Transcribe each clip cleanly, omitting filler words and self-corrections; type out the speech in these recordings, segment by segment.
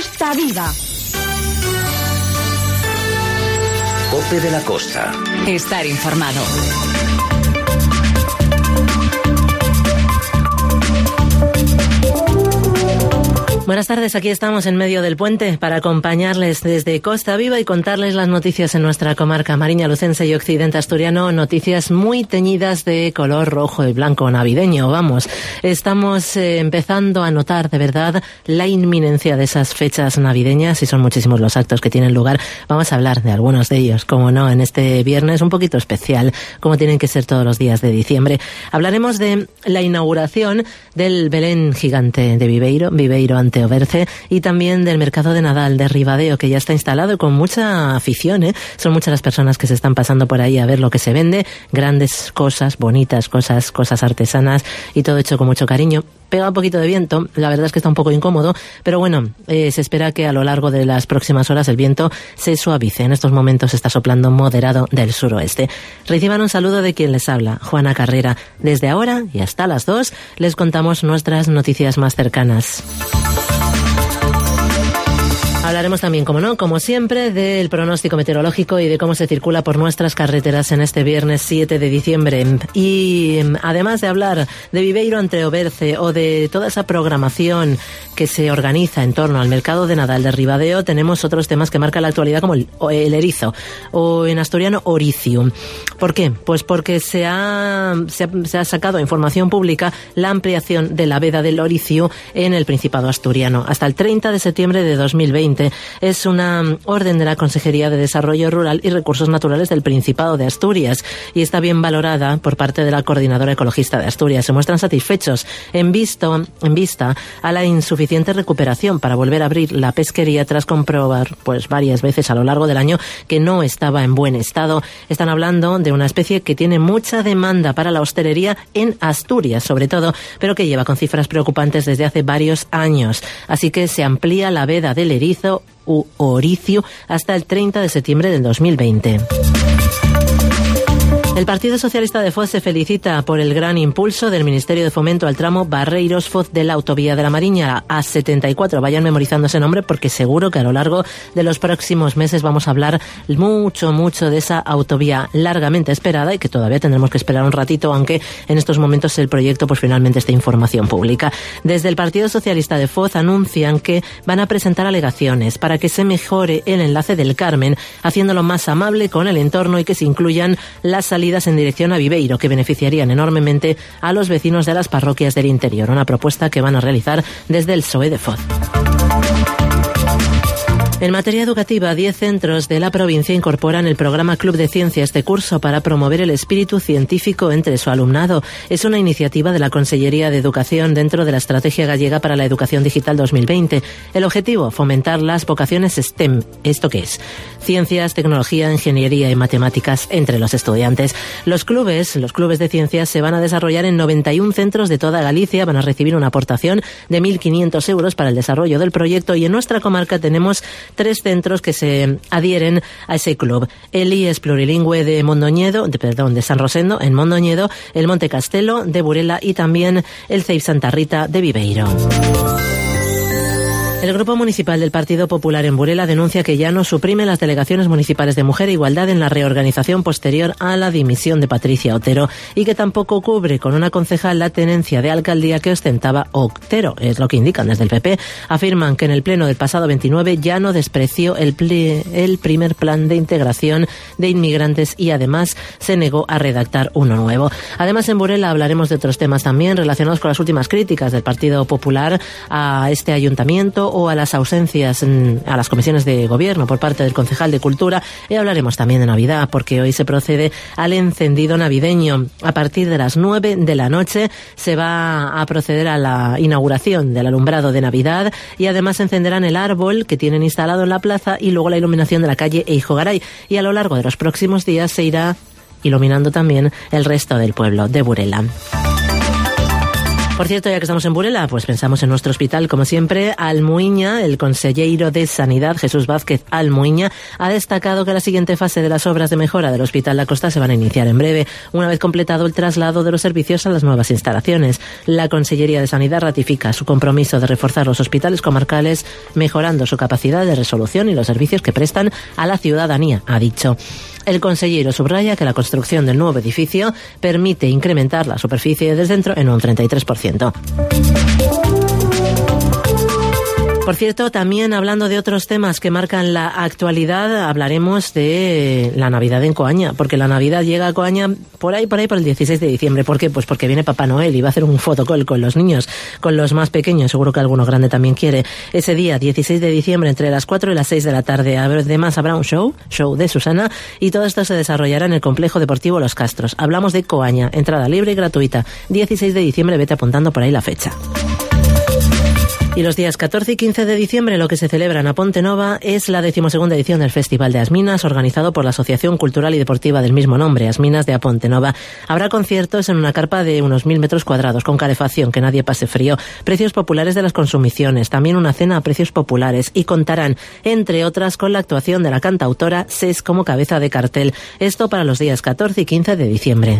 Costa Viva. COPE de la Costa. Estar informado. Buenas tardes, aquí estamos en medio del puente para acompañarles desde Costa Viva y contarles las noticias en nuestra comarca Mariña Lucense y Occidente Asturiano, noticias muy teñidas de color rojo y blanco navideño. Vamos, estamos empezando a notar de verdad la inminencia de esas fechas navideñas y son muchísimos los actos que tienen lugar. Vamos a hablar de algunos de ellos, como no, en este viernes un poquito especial, como tienen que ser todos los días de diciembre. Hablaremos de la inauguración del Belén gigante de Viveiro ante Oberce, y también del mercado de Nadal de Ribadeo, que ya está instalado y con mucha afición, ¿eh? Son muchas las personas que se están pasando por ahí a ver lo que se vende, grandes cosas, bonitas cosas artesanas y todo hecho con mucho cariño. Pega un poquito de viento, la verdad es que está un poco incómodo, pero bueno, se espera que a lo largo de las próximas horas el viento se suavice. En estos momentos está soplando moderado del suroeste. Reciban un saludo de quien les habla, Juana Carrera. Desde ahora y hasta las 2 les contamos nuestras noticias más cercanas. Hablaremos también, como no, como siempre, del pronóstico meteorológico y de cómo se circula por nuestras carreteras en este viernes 7 de diciembre. Y además de hablar de Viveiro ante Oberce o de toda esa programación que se organiza en torno al mercado de Nadal de Ribadeo, tenemos otros temas que marcan la actualidad, como el erizo, o en asturiano oricium. ¿Por qué? Pues porque se ha sacado a información pública la ampliación de la veda del oricio en el Principado asturiano hasta el 30 de septiembre de 2020. Es una orden de la Consejería de Desarrollo Rural y Recursos Naturales del Principado de Asturias y está bien valorada por parte de la Coordinadora Ecologista de Asturias. Se muestran satisfechos en vista a la insuficiente recuperación para volver a abrir la pesquería tras comprobar pues varias veces a lo largo del año que no estaba en buen estado. Están hablando de una especie que tiene mucha demanda para la hostelería en Asturias, sobre todo, pero que lleva con cifras preocupantes desde hace varios años. Así que se amplía la veda del erizo u oricio hasta el 30 de septiembre del 2020. El Partido Socialista de Foz se felicita por el gran impulso del Ministerio de Fomento al tramo Barreiros-Foz de la Autovía de la Mariña A74. Vayan memorizando ese nombre porque seguro que a lo largo de los próximos meses vamos a hablar mucho de esa autovía largamente esperada y que todavía tendremos que esperar un ratito, aunque en estos momentos el proyecto pues finalmente está en información pública. Desde el Partido Socialista de Foz anuncian que van a presentar alegaciones para que se mejore el enlace del Carmen, haciéndolo más amable con el entorno y que se incluyan las salidas en dirección a Viveiro, que beneficiarían enormemente a los vecinos de las parroquias del interior. Una propuesta que van a realizar desde el PSOE de Foz. En materia educativa, 10 centros de la provincia incorporan el programa Club de Ciencia este curso para promover el espíritu científico entre su alumnado. Es una iniciativa de la Consellería de Educación dentro de la Estrategia Gallega para la Educación Digital 2020. El objetivo, fomentar las vocaciones STEM. ¿Esto qué es? Ciencias, tecnología, ingeniería y matemáticas entre los estudiantes. Los clubes de ciencias se van a desarrollar en 91 centros de toda Galicia. Van a recibir una aportación de 1.500 euros para el desarrollo del proyecto y en nuestra comarca tenemos 3 centros que se adhieren a ese club. El IES Plurilingüe de San Rosendo, en Mondoñedo, el Monte Castelo de Burela y también el CEIP Santa Rita de Viveiro. El Grupo Municipal del Partido Popular en Burela denuncia que ya no suprime las delegaciones municipales de Mujer e Igualdad en la reorganización posterior a la dimisión de Patricia Otero y que tampoco cubre con una concejal la tenencia de alcaldía que ostentaba Otero. Es lo que indican desde el PP. Afirman que en el pleno del pasado 29 ya no despreció el primer plan de integración de inmigrantes y además se negó a redactar uno nuevo. Además, en Burela hablaremos de otros temas también relacionados con las últimas críticas del Partido Popular a este ayuntamiento o a las ausencias a las comisiones de gobierno por parte del concejal de Cultura, y hablaremos también de Navidad porque hoy se procede al encendido navideño. A partir de las 9 de la noche se va a proceder a la inauguración del alumbrado de Navidad y además encenderán el árbol que tienen instalado en la plaza y luego la iluminación de la calle Eijo Garay, y a lo largo de los próximos días se irá iluminando también el resto del pueblo de Burela. Por cierto, ya que estamos en Burela, pues pensamos en nuestro hospital, como siempre. Almuiña, el consejero de Sanidad, Jesús Vázquez Almuiña, ha destacado que la siguiente fase de las obras de mejora del Hospital La Costa se van a iniciar en breve, una vez completado el traslado de los servicios a las nuevas instalaciones. La Consellería de Sanidad ratifica su compromiso de reforzar los hospitales comarcales, mejorando su capacidad de resolución y los servicios que prestan a la ciudadanía, ha dicho. El consejero subraya que la construcción del nuevo edificio permite incrementar la superficie desde dentro en un 33%. Por cierto, también hablando de otros temas que marcan la actualidad, hablaremos de la Navidad en Coaña, porque la Navidad llega a Coaña por ahí por el 16 de diciembre. ¿Por qué? Pues porque viene Papá Noel y va a hacer un fotocall con los niños, con los más pequeños, seguro que alguno grande también quiere. Ese día, 16 de diciembre, entre las 4 y las 6 de la tarde, además habrá un show de Susana, y todo esto se desarrollará en el Complejo Deportivo Los Castros. Hablamos de Coaña, entrada libre y gratuita. 16 de diciembre, vete apuntando por ahí la fecha. Y los días 14 y 15 de diciembre lo que se celebra en Aponte Nova es la 12ª edición del Festival de Asminas, organizado por la Asociación Cultural y Deportiva del mismo nombre, Asminas de Aponte Nova. Habrá conciertos en una carpa de unos 1.000 metros cuadrados, con calefacción, que nadie pase frío, precios populares de las consumiciones, también una cena a precios populares, y contarán, entre otras, con la actuación de la cantautora SES como cabeza de cartel. Esto para los días 14 y 15 de diciembre.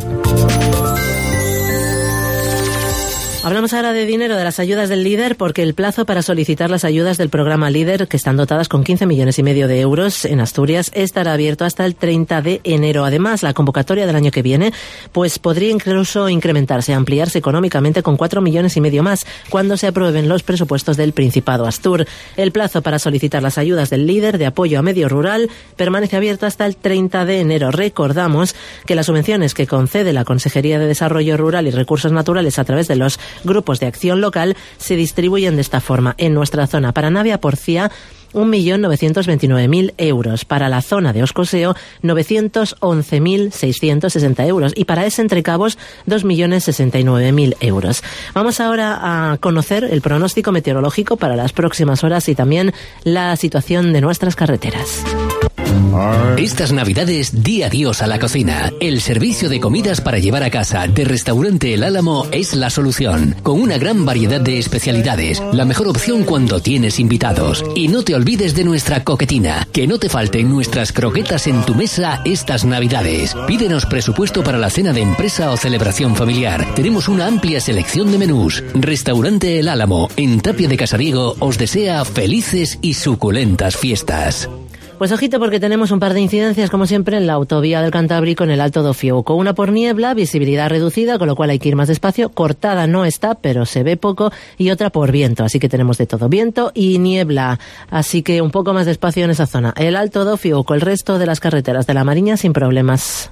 Hablamos ahora de dinero, de las ayudas del LEADER, porque el plazo para solicitar las ayudas del programa LEADER, que están dotadas con 15,5 millones de euros en Asturias, estará abierto hasta el 30 de enero. Además, la convocatoria del año que viene pues podría incluso incrementarse, ampliarse económicamente con 4,5 millones más cuando se aprueben los presupuestos del Principado Astur. El plazo para solicitar las ayudas del LEADER de apoyo a medio rural permanece abierto hasta el 30 de enero. Recordamos que las subvenciones que concede la Consejería de Desarrollo Rural y Recursos Naturales a través de los grupos de acción local se distribuyen de esta forma. En nuestra zona, para Navia-Porcia, 1.929.000 euros. Para la zona de Oscoseo, 911.660 euros. Y para ese Entrecabos, 2.069.000 euros. Vamos ahora a conocer el pronóstico meteorológico para las próximas horas y también la situación de nuestras carreteras. Estas Navidades, di adiós a la cocina. El servicio de comidas para llevar a casa de Restaurante El Álamo es la solución. Con una gran variedad de especialidades, la mejor opción cuando tienes invitados. Y no te olvides de nuestra coquetina. Que no te falten nuestras croquetas en tu mesa estas Navidades. Pídenos presupuesto para la cena de empresa o celebración familiar. Tenemos una amplia selección de menús. Restaurante El Álamo, en Tapia de Casariego, os desea felices y suculentas fiestas. Pues ojito, porque tenemos un par de incidencias, como siempre, en la autovía del Cantábrico en el Alto do Fiouco. Una por niebla, visibilidad reducida, con lo cual hay que ir más despacio. Cortada no está, pero se ve poco. Y otra por viento, así que tenemos de todo. Viento y niebla, así que un poco más despacio en esa zona. El Alto do Fiouco, el resto de las carreteras de la Mariña sin problemas.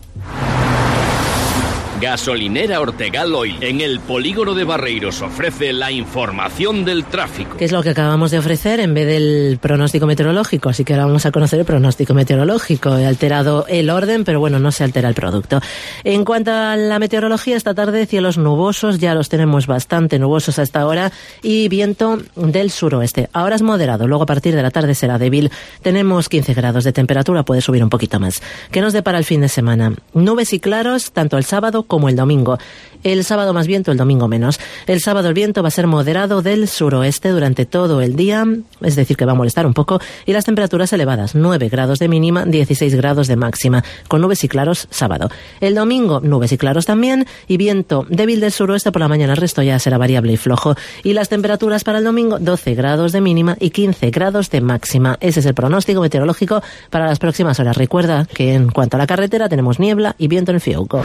Gasolinera Ortegal Oil, en el polígono de Barreiros, ofrece la información del tráfico. ¿Qué es lo que acabamos de ofrecer en vez del pronóstico meteorológico? Así que ahora vamos a conocer el pronóstico meteorológico. He alterado el orden, pero bueno, no se altera el producto. En cuanto a la meteorología, esta tarde cielos nubosos, ya los tenemos bastante nubosos a esta hora, y viento del suroeste. Ahora es moderado, luego a partir de la tarde será débil. Tenemos 15 grados de temperatura, puede subir un poquito más. ¿Qué nos depara el fin de semana? Nubes y claros, tanto el sábado como el domingo. El sábado más viento, el domingo menos. El sábado el viento va a ser moderado del suroeste durante todo el día, es decir, que va a molestar un poco, y las temperaturas elevadas, 9 grados de mínima, 16 grados de máxima, con nubes y claros sábado. El domingo, nubes y claros también, y viento débil del suroeste por la mañana. El resto ya será variable y flojo. Y las temperaturas para el domingo, 12 grados de mínima y 15 grados de máxima. Ese es el pronóstico meteorológico para las próximas horas. Recuerda que en cuanto a la carretera tenemos niebla y viento en el Fiouco.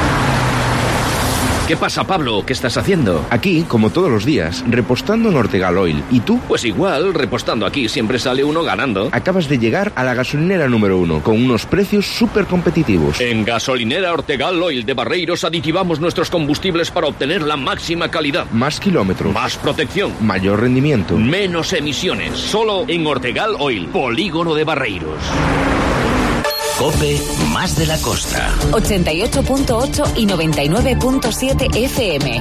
¿Qué pasa, Pablo? ¿Qué estás haciendo? Aquí, como todos los días, repostando en Ortegal Oil. ¿Y tú? Pues igual, repostando aquí siempre sale uno ganando. Acabas de llegar a la gasolinera número 1, con unos precios súper competitivos. En Gasolinera Ortegal Oil de Barreiros aditivamos nuestros combustibles para obtener la máxima calidad. Más kilómetros. Más protección. Mayor rendimiento. Menos emisiones. Solo en Ortegal Oil, polígono de Barreiros. COPE más de la costa. 88.8 y 99.7 FM.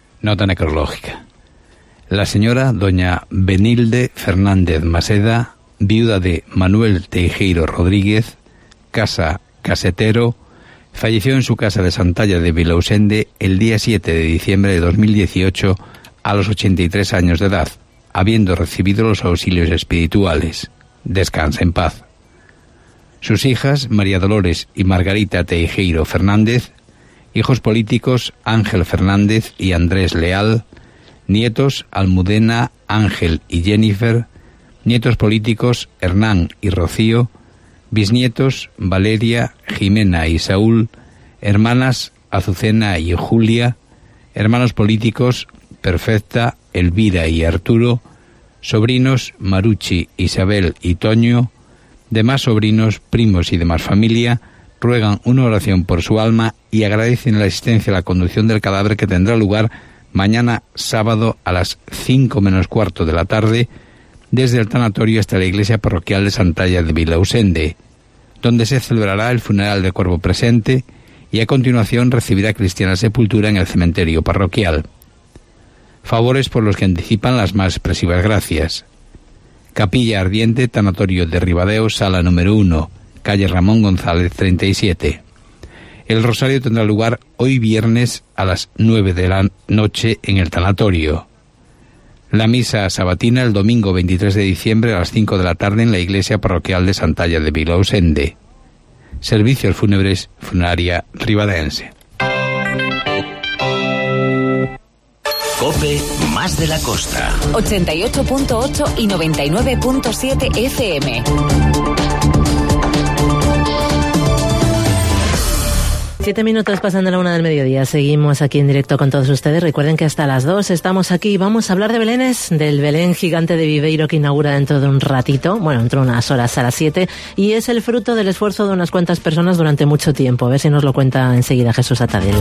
Nota necrológica. La señora doña Benilde Fernández Maseda viuda de Manuel Teijeiro Rodríguez, casetero, falleció en su casa de Santalla de Vilausende el día 7 de diciembre de 2018 a los 83 años de edad, habiendo recibido los auxilios espirituales. Descansa en paz. Sus hijas, María Dolores y Margarita Teijeiro Fernández, hijos políticos Ángel Fernández y Andrés Leal, nietos Almudena, Ángel y Jennifer, nietos políticos Hernán y Rocío, bisnietos Valeria, Jimena y Saúl, hermanas Azucena y Julia, hermanos políticos Perfecta, Elvira y Arturo, sobrinos Maruchi, Isabel y Toño, demás sobrinos, primos y demás familia, ruegan una oración por su alma y agradecen la asistencia a la conducción del cadáver que tendrá lugar mañana sábado a las 5 menos cuarto de la tarde desde el tanatorio hasta la iglesia parroquial de Santalla de Vilausende, donde se celebrará el funeral del cuerpo presente y a continuación recibirá cristiana sepultura en el cementerio parroquial. Favores por los que anticipan las más expresivas gracias. Capilla Ardiente, Tanatorio de Ribadeo, sala número 1, calle Ramón González 37. El rosario tendrá lugar hoy viernes a las 9 de la noche en el tanatorio. La misa sabatina el domingo 23 de diciembre a las 5 de la tarde en la iglesia parroquial de Santalla de Vilausende. Servicios fúnebres, funeraria ribadense. COPE más de la costa. 88.8 y 99.7 FM. 7 minutos pasando la 1 del mediodía. Seguimos aquí en directo con todos ustedes. Recuerden que hasta las 2 estamos aquí y vamos a hablar de Belenes, del Belén gigante de Viveiro que inaugura dentro de un ratito, bueno, dentro de unas horas a las 7, y es el fruto del esfuerzo de unas cuantas personas durante mucho tiempo. A ver si nos lo cuenta enseguida Jesús Atadel.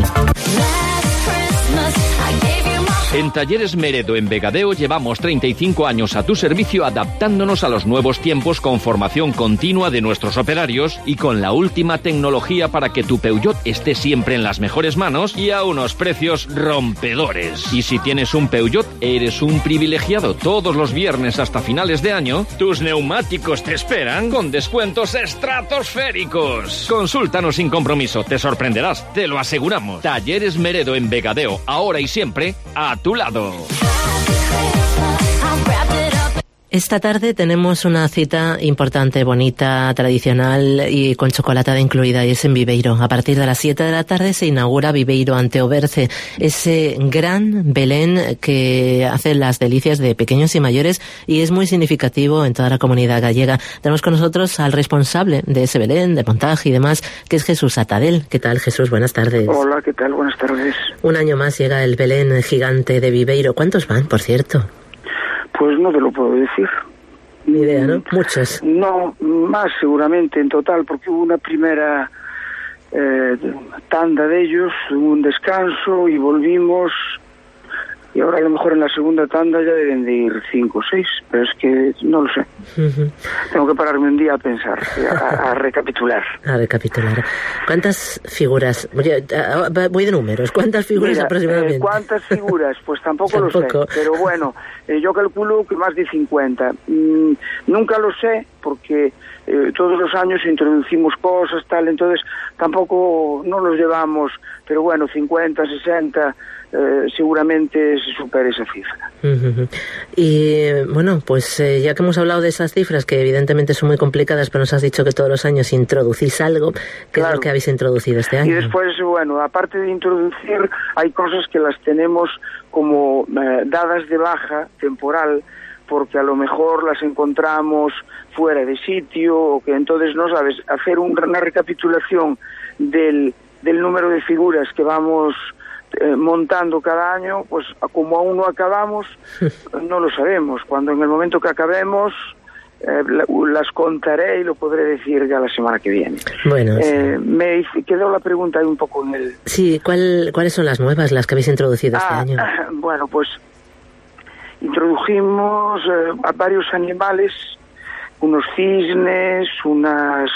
En Talleres Meredo en Vegadeo llevamos 35 años a tu servicio adaptándonos a los nuevos tiempos con formación continua de nuestros operarios y con la última tecnología para que tu Peugeot esté siempre en las mejores manos y a unos precios rompedores. Y si tienes un Peugeot, eres un privilegiado. Todos los viernes hasta finales de año, tus neumáticos te esperan con descuentos estratosféricos. Consúltanos sin compromiso, te sorprenderás, te lo aseguramos. Talleres Meredo en Vegadeo, ahora y siempre, a tu lado. Esta tarde tenemos una cita importante, bonita, tradicional y con chocolatada incluida, y es en Viveiro. A partir de las 7 de la tarde se inaugura Viveiro ante Oberce, ese gran Belén que hace las delicias de pequeños y mayores y es muy significativo en toda la comunidad gallega. Tenemos con nosotros al responsable de ese Belén, de montaje y demás, que es Jesús Atadel. ¿Qué tal, Jesús? Buenas tardes. Hola, ¿qué tal? Buenas tardes. Un año más llega el Belén gigante de Viveiro. ¿Cuántos van, por cierto? Pues no te lo puedo decir. Ni idea, ¿no? Muchos. No, más seguramente en total, porque hubo una primera tanda de ellos, un descanso y volvimos, y ahora a lo mejor en la segunda tanda ya deben de ir 5 o 6, pero es que no lo sé. Tengo que pararme un día a pensar, a recapitular. A recapitular. ¿Cuántas figuras? Voy de números. ¿Cuántas figuras? Mira, aproximadamente? ¿Cuántas figuras? Pues tampoco lo sé. Pero bueno, yo calculo que más de 50. Nunca lo sé porque todos los años introducimos cosas, tal, entonces tampoco no los llevamos, pero bueno, 50, 60, seguramente se supera esa cifra. Y bueno, pues ya que hemos hablado de esas cifras, que evidentemente son muy complicadas, pero nos has dicho que todos los años introducís algo. ¿Qué es lo que habéis introducido este año? Y después, bueno, aparte de introducir, hay cosas que las tenemos como dadas de baja temporal, porque a lo mejor las encontramos fuera de sitio, o que entonces, no sabes, hacer una recapitulación del número de figuras que vamos montando cada año, pues como aún no acabamos, no lo sabemos. Cuando en el momento que acabemos, las contaré y lo podré decir ya la semana que viene. Bueno, sí. Me quedó la pregunta ahí un poco en el... Sí, ¿cuáles son las nuevas, las que habéis introducido este año? Bueno, pues introdujimos a varios animales, unos cisnes, unas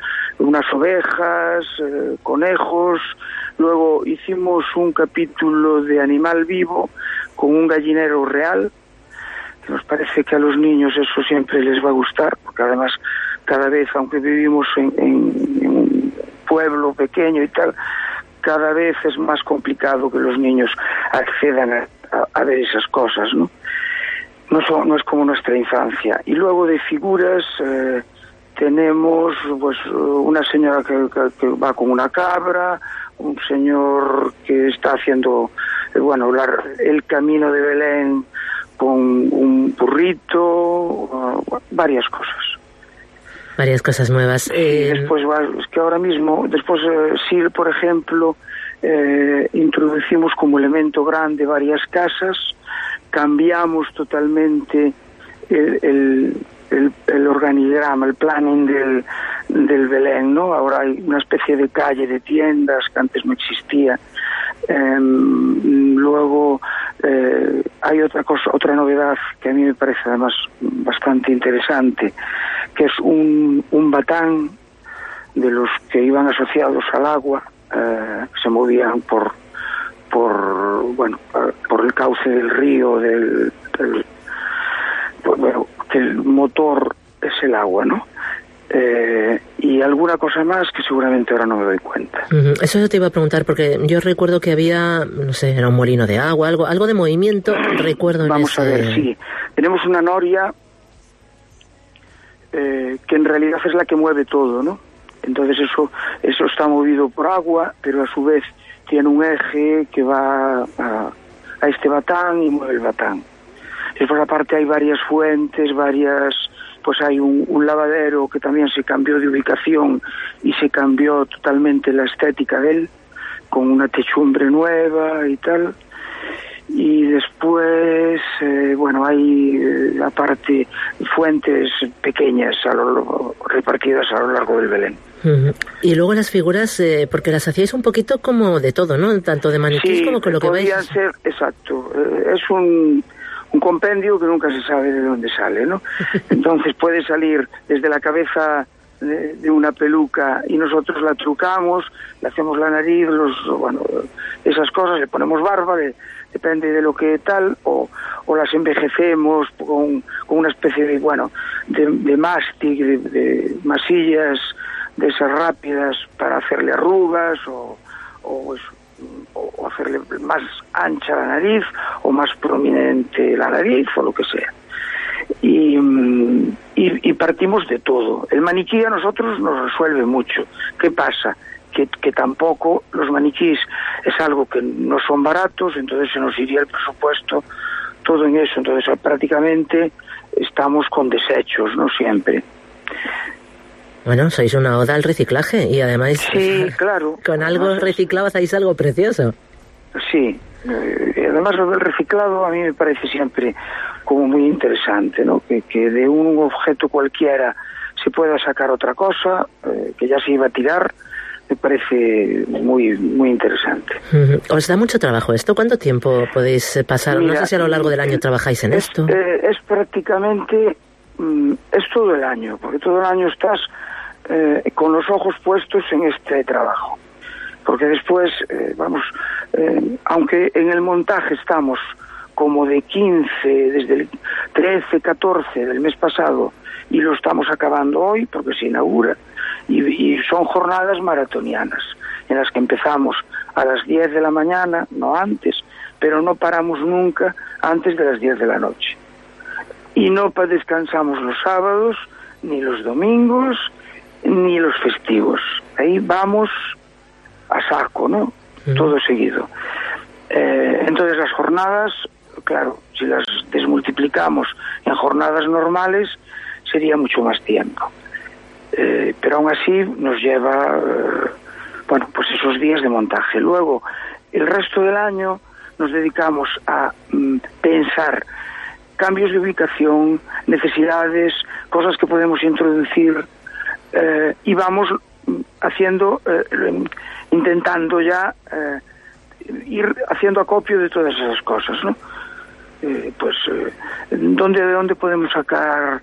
ovejas, conejos. Luego hicimos un capítulo de animal vivo con un gallinero real. que nos parece que a los niños eso siempre les va a gustar, porque además cada vez, aunque vivimos en un pueblo pequeño y tal, cada vez es más complicado que los niños accedan a ver esas cosas, ¿no? No es como nuestra infancia. Y luego de figuras tenemos pues una señora que va con una cabra, un señor que está haciendo el camino de Belén con un burrito, varias cosas. Varias cosas nuevas. Después, es que ahora mismo, sí, por ejemplo, introducimos como elemento grande varias casas, cambiamos totalmente el organigrama, el planning del Belén, ¿no? Ahora hay una especie de calle de tiendas que antes no existía. Luego hay otra novedad que a mí me parece además bastante interesante, que es un batán de los que iban asociados al agua, que se movían por el cauce del río, que el motor es el agua, ¿no? Y alguna cosa más que seguramente ahora no me doy cuenta. Eso te iba a preguntar, porque yo recuerdo que había, no sé, era un molino de agua, algo de movimiento, recuerdo. Vamos a ver, sí. Tenemos una noria que en realidad es la que mueve todo, ¿no? Entonces eso está movido por agua, pero a su vez tiene un eje que va a este batán y mueve el batán. Después aparte hay varias fuentes, pues hay un lavadero que también se cambió de ubicación y se cambió totalmente la estética de él, con una techumbre nueva y tal. Y después, hay aparte fuentes pequeñas repartidas a lo largo del Belén. Y luego las figuras, porque las hacíais un poquito como de todo, ¿no? Tanto de maniquís como con lo que veis. Sí, podían ser, exacto. Es un compendio que nunca se sabe de dónde sale, ¿no? Entonces puede salir desde la cabeza de una peluca y nosotros la trucamos, le hacemos la nariz, esas cosas, le ponemos barba, depende de lo que tal, o las envejecemos con una especie de mástic, de masillas de esas rápidas para hacerle arrugas o hacerle más ancha la nariz o más prominente la nariz o lo que sea. Y partimos de todo. El maniquí a nosotros nos resuelve mucho. ¿Qué pasa? Que tampoco los maniquís es algo que no son baratos, entonces se nos iría el presupuesto todo en eso. Entonces prácticamente estamos con desechos, no siempre. Bueno, sois una oda al reciclaje y además sí, claro, con algo reciclado hacéis algo precioso. Sí, además lo del reciclado a mí me parece siempre como muy interesante, ¿no? Que de un objeto cualquiera se pueda sacar otra cosa, que ya se iba a tirar, me parece muy muy interesante. ¿Os da mucho trabajo esto? ¿Cuánto tiempo podéis pasar? Mira, no sé si a lo largo del año trabajáis en esto. Es prácticamente, es todo el año, porque todo el año estás con los ojos puestos en este trabajo. Porque después, aunque en el montaje estamos como de 15, desde el 13, 14 del mes pasado, y lo estamos acabando hoy porque se inaugura, y son jornadas maratonianas, en las que empezamos a las 10 de la mañana, no antes, pero no paramos nunca antes de las 10 de la noche. Y no descansamos los sábados, ni los domingos, ni los festivos. Ahí vamos a saco, ¿no? Todo seguido. Entonces las jornadas, claro, si las desmultiplicamos en jornadas normales, sería mucho más tiempo. Pero aún así nos lleva, pues esos días de montaje. Luego, el resto del año nos dedicamos a pensar cambios de ubicación, necesidades, cosas que podemos introducir, y vamos haciendo, intentando ya ir haciendo acopio de todas esas cosas, ¿no? ¿De dónde podemos sacar,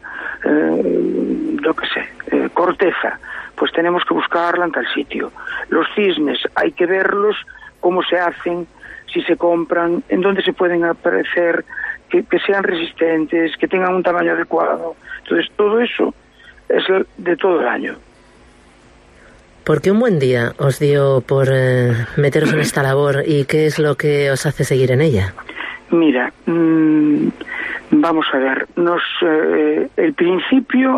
corteza? Pues tenemos que buscarla en tal sitio. Los cisnes hay que verlos, cómo se hacen, si se compran, en dónde se pueden aparecer, que sean resistentes, que tengan un tamaño adecuado. Entonces, todo eso es de todo el año. ¿Por qué un buen día os dio por meteros en esta labor y qué es lo que os hace seguir en ella? Mira, vamos a ver, el principio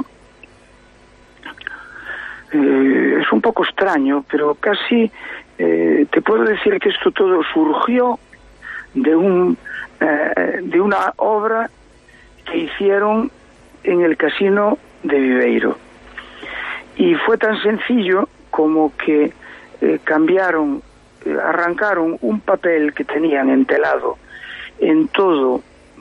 es un poco extraño, pero casi te puedo decir que esto todo surgió de una obra que hicieron en el casino de Viveiro. Y fue tan sencillo como que arrancaron un papel que tenían entelado en todo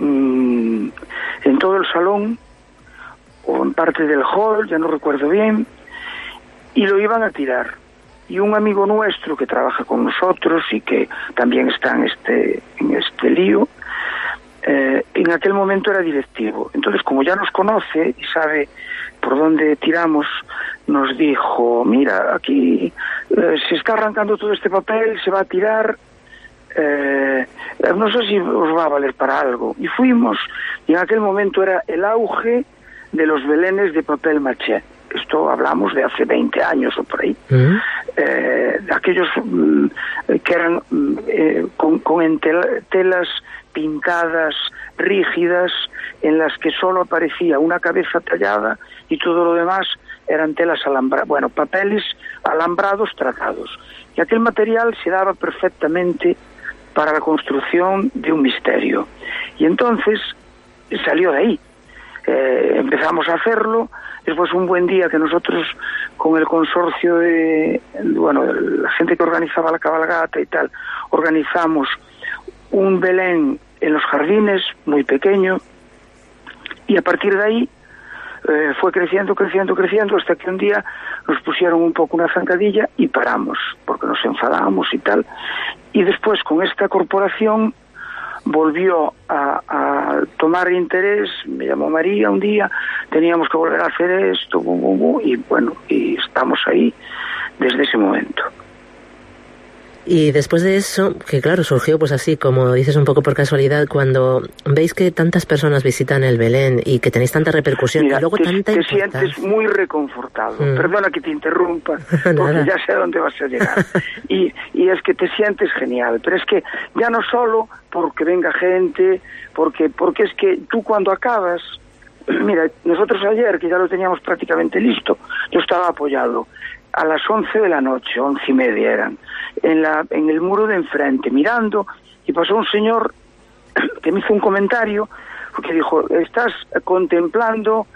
el salón, o en parte del hall, ya no recuerdo bien, y lo iban a tirar. Y un amigo nuestro que trabaja con nosotros y que también está en este lío, en aquel momento era directivo. Entonces, como ya nos conoce y sabe por dónde tiramos, nos dijo: mira, aquí se está arrancando todo este papel, se va a tirar, no sé si os va a valer para algo. Y fuimos, y en aquel momento era el auge de los belenes de papel maché. Esto hablamos de hace 20 años o por ahí. Aquellos que eran con telas pintadas, rígidas, en las que solo aparecía una cabeza tallada y todo lo demás eran telas alambradas, papeles alambrados tratados. Y aquel material se daba perfectamente para la construcción de un misterio. Y entonces salió de ahí. Empezamos a hacerlo. Después, un buen día que nosotros, con el consorcio la gente que organizaba la cabalgata y tal, organizamos un Belén en los jardines, muy pequeño, y a partir de ahí fue creciendo, hasta que un día nos pusieron un poco una zancadilla y paramos, porque nos enfadamos y tal. Y después, con esta corporación, volvió a tomar interés. Me llamó María un día, teníamos que volver a hacer esto, y estamos ahí desde ese momento. Y después de eso, que claro, surgió pues así, como dices, un poco por casualidad, cuando veis que tantas personas visitan el Belén y que tenéis tanta repercusión, y luego tanta te importancia. Sientes muy reconfortado. Perdona que te interrumpa, porque ya sé a dónde vas a llegar. y es que te sientes genial, pero es que ya no solo porque venga gente, porque es que tú cuando acabas, mira, nosotros ayer, que ya lo teníamos prácticamente listo, yo estaba apoyado a las 11 de la noche, 11:30 eran, en el muro de enfrente, mirando, y pasó un señor que me hizo un comentario, que dijo: estás contemplando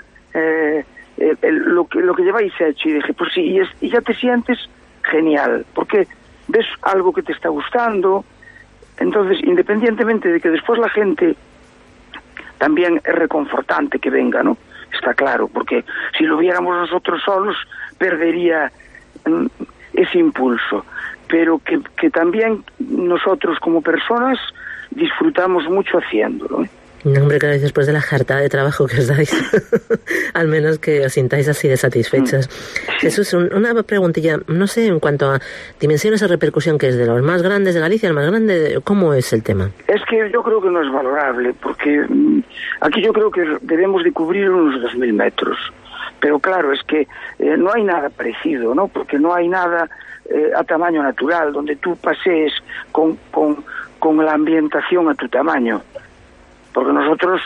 lo que lleváis hecho. Y dije: pues sí, y ya te sientes genial, porque ves algo que te está gustando. Entonces, independientemente de que después la gente también es reconfortante que venga, ¿no? Está claro, porque si lo viéramos nosotros solos, perdería ese impulso, pero que también nosotros como personas disfrutamos mucho haciéndolo, ¿eh? No, hombre, claro, después de la jartada de trabajo que os dais, al menos que os sintáis así de satisfechas. Jesús, una preguntilla, no sé, en cuanto a dimensiones o repercusión, que es de los más grandes de Galicia, el más grande, ¿cómo es el tema? Es que yo creo que no es valorable, porque aquí yo creo que debemos de cubrir unos 2.000 metros. Pero claro, es que no hay nada parecido, ¿no? Porque no hay nada a tamaño natural, donde tú pasees con la ambientación a tu tamaño. Porque nosotros,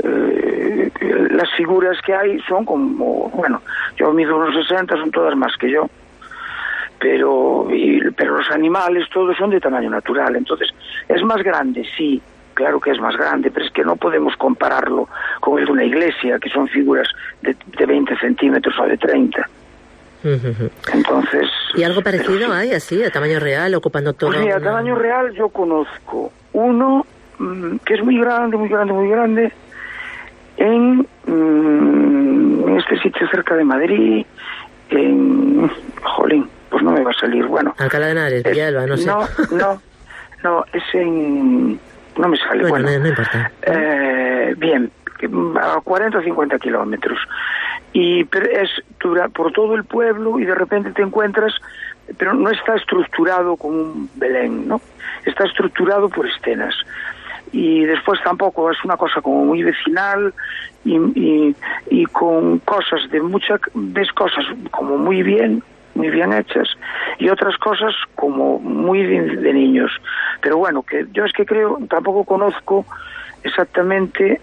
las figuras que hay son como, yo mido unos 60, son todas más que yo. Pero los animales todos son de tamaño natural. Entonces, ¿es más grande? Sí. Claro que es más grande, pero es que no podemos compararlo con el de una iglesia, que son figuras de 20 centímetros o de 30. Entonces... ¿Y algo parecido hay así, a tamaño real, ocupando todo? Pues mira, a tamaño real yo conozco uno que es muy grande, en este sitio cerca de Madrid, pues no me va a salir, Alcalá de Henares, Villalba, no sé. No, es en... No me sale, no importa. Bien, a 40 o 50 kilómetros. Pero es por todo el pueblo, y de repente te encuentras, pero no está estructurado como un Belén, ¿no? Está estructurado por escenas. y después tampoco es una cosa como muy vecinal y con cosas ves cosas como muy bien hechas y otras cosas como muy de niños. Pero bueno, que yo es que creo, tampoco conozco exactamente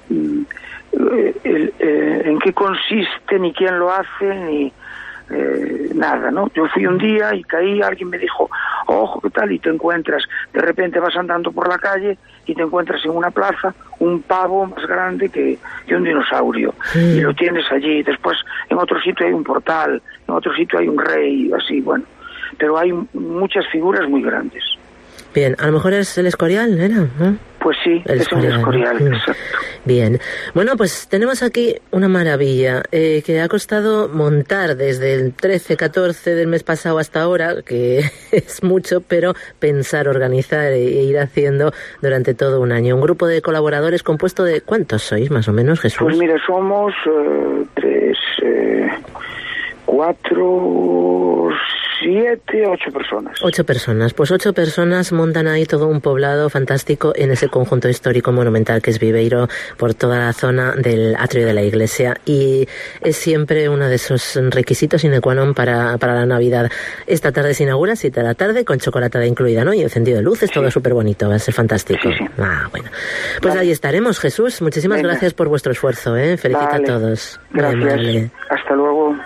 en qué consiste, ni quién lo hace, ni nada, ¿no? Yo fui un día y caí, alguien me dijo, ojo, ¿qué tal? Y te encuentras, de repente vas andando por la calle y te encuentras en una plaza un pavo más grande que un dinosaurio, y lo tienes allí. Después en otro sitio hay un portal, en otro sitio hay un rey, así, bueno, pero hay muchas figuras muy grandes. Bien, a lo mejor es el Escorial, ¿era? ¿No? Pues sí, es el Escorial, exacto. Bien, bueno, pues tenemos aquí una maravilla que ha costado montar desde el 13-14 del mes pasado hasta ahora, que es mucho, pero pensar, organizar e ir haciendo durante todo un año. Un grupo de colaboradores compuesto de... ¿Cuántos sois, más o menos, Jesús? Pues mira, somos 3, 4, 7, 8 personas. 8 personas. Pues 8 personas montan ahí todo un poblado fantástico en ese conjunto histórico monumental que es Viveiro, por toda la zona del atrio de la iglesia. Y es siempre uno de esos requisitos sine qua non para la Navidad. Esta tarde se inaugura, 7 de la tarde, con chocolatada incluida, ¿no? Y encendido de luces, todo súper bonito. Va a ser fantástico. Sí. Bueno. Pues ahí estaremos, Jesús. Muchísimas gracias por vuestro esfuerzo, ¿eh? Felicito a todos. Gracias. Hasta luego.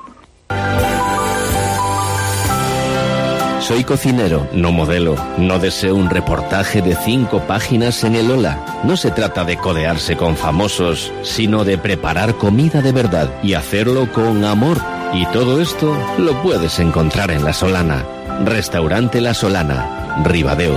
Soy cocinero, no modelo. No deseo un reportaje de 5 páginas en el Hola. No se trata de codearse con famosos, sino de preparar comida de verdad y hacerlo con amor. Y todo esto lo puedes encontrar en La Solana. Restaurante La Solana, Ribadeo.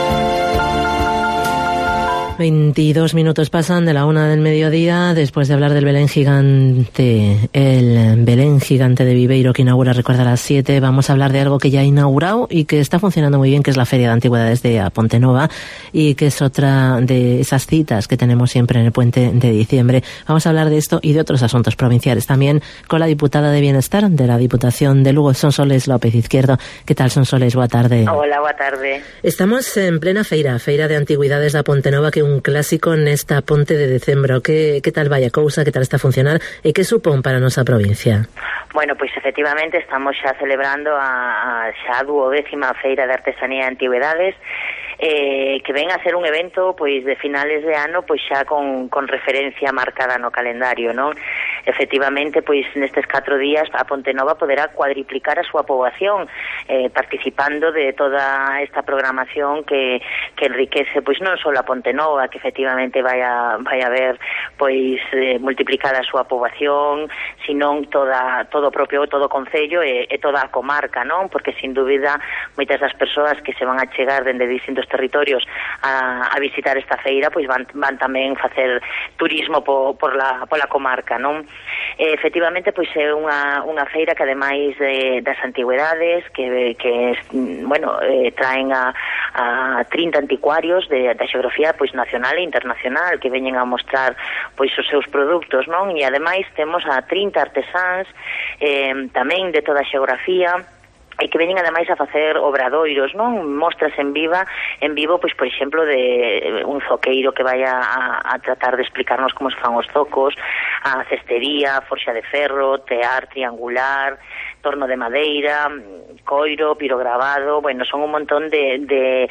22 minutos pasan de la 1 del mediodía, después de hablar del Belén Gigante, el Belén Gigante de Viveiro que inaugura, recuerda, a las 7, vamos a hablar de algo que ya ha inaugurado y que está funcionando muy bien, que es la Feria de Antigüedades de Pontenova, y que es otra de esas citas que tenemos siempre en el puente de diciembre. Vamos a hablar de esto y de otros asuntos provinciales también con la diputada de Bienestar de la Diputación de Lugo, Sonsoles López Izquierdo. ¿Qué tal, Sonsoles? Boa tarde. Hola, boa tarde. Estamos en plena feira de Antigüedades da Pontenova, que un clásico nesta ponte de decembro. Que tal vai a cousa, que tal está a funcionar e que supón para a nosa provincia? Bueno, pois efectivamente estamos xa celebrando a 12ª Feira de Artesanía e Antigüedades, que ven a ser un evento pois de finales de ano, pois xa con referencia marcada no calendario, non? Efectivamente, pois nestes 4 días a Pontenova poderá cuadriplicar a súa poboación, participando de toda esta programación que enriquece pois non só a Pontenova, que efectivamente vai a ver pois multiplicada a súa poboación, sino todo o concello e toda a comarca, non? Porque sin dúbida moitas das persoas que se van a chegar dende distintos territorios a visitar esta feira, pois van tamén facer turismo pola comarca, non? Efectivamente, pois é unha feira que ademais das antigüedades que traen a 30 anticuarios da xeografía pois nacional e internacional que veñen a mostrar pois os seus produtos, non? E ademais temos a 30 artesáns tamén de toda a xeografía e que veñen ademais a facer obradoiros, non? Mostras en vivo, pois por exemplo de un zoqueiro que vai a tratar de explicarnos como se fan os zocos, a cestería, a forxa de ferro, tear triangular, torno de madeira, coiro, pirograbado, bueno, son un montón de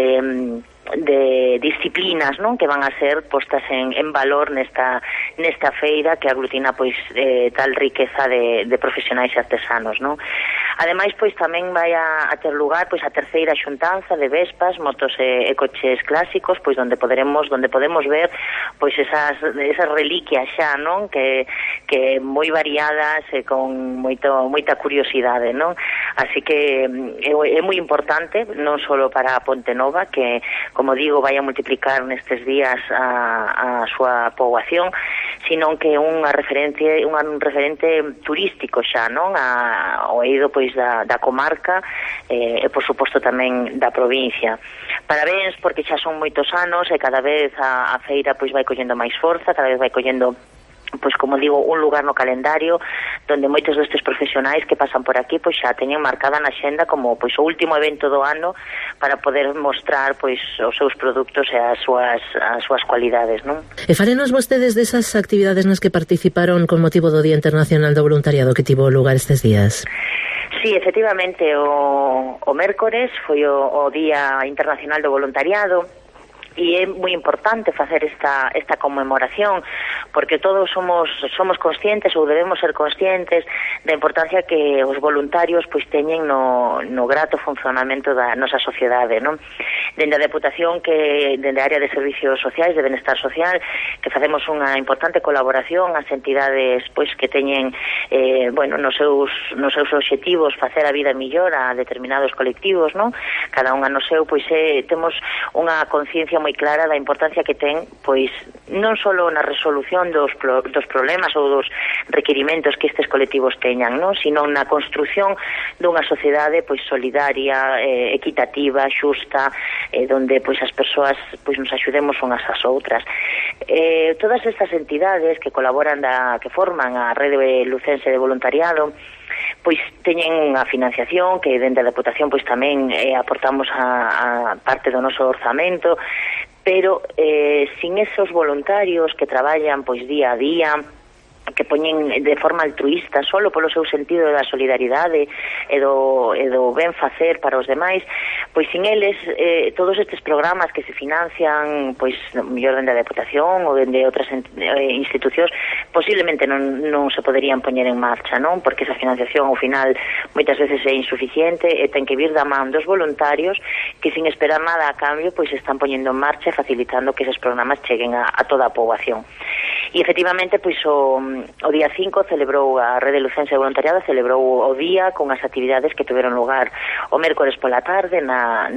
disciplinas, non? Que van a ser postas en valor nesta feira que aglutina pois tal riqueza de profesionais e artesanos, non? Ademais, pois tamén vai a ter lugar pois a terceira xuntanza de vespas, motos e coches clásicos, pois onde podemos ver pois esas reliquias xa, non? Que moi variadas e con moita curiosidade, non? Así que é moi importante non só para Pontenova, que como digo, vai a multiplicar nestes días a súa poboación, sino que é un referente turístico xa, non? O eido pois da comarca e por suposto tamén da provincia. Parabéns, porque xa son moitos anos e cada vez a feira pois vai collendo máis forza, cada vez vai collendo pois como digo, un lugar no calendario donde moitos destes profesionais que pasan por aquí pois xa teñen marcada na xenda como pois o último evento do ano para poder mostrar pois os seus produtos e as súas cualidades, non? E falenos vostedes desas actividades nas que participaron con motivo do Día Internacional do Voluntariado que tivo lugar estes días. Sí, efectivamente, o mércores foi o Día Internacional do Voluntariado, e é moi importante facer esta conmemoración porque todos somos conscientes ou debemos ser conscientes da importancia que os voluntarios pois teñen no grato funcionamento da nosa sociedade, non? Dende a Deputación, que dende a área de servicios sociais, de benestar social, que facemos unha importante colaboración ás entidades pois que teñen nos seus obxectivos facer a vida mellor a determinados colectivos, non? Cada unha no seu, pois temos unha conciencia moi clara da importancia que ten pois non só na resolución dos problemas ou dos requerimentos que estes colectivos teñan, non? Sino na construción dunha sociedade pois solidaria, equitativa, xusta, donde pois as persoas pois nos axudemos unhas ás outras. Todas estas entidades que colaboran que forman a Rede Lucense de Voluntariado pois teñen unha financiación que dende a Deputación pois tamén aportamos a parte do noso orzamento, pero sin esos voluntarios que traballan pois día a día, que poñen de forma altruísta solo polo seu sentido da solidaridade e do ben facer para os demais, pois sin eles todos estes programas que se financian pois mellor dende a Deputación ou dende outras institucións posiblemente non se poderían poñer en marcha, non? Porque esa financiación ao final moitas veces é insuficiente e ten que vir da man dos voluntarios que sin esperar nada a cambio pois están poñendo en marcha e facilitando que esos programas cheguen a toda a poboación. E efectivamente pois o día 5 celebrou a Rede Lucense de Voluntariado, celebrou o día con as actividades que tiveron lugar o mércores pola tarde na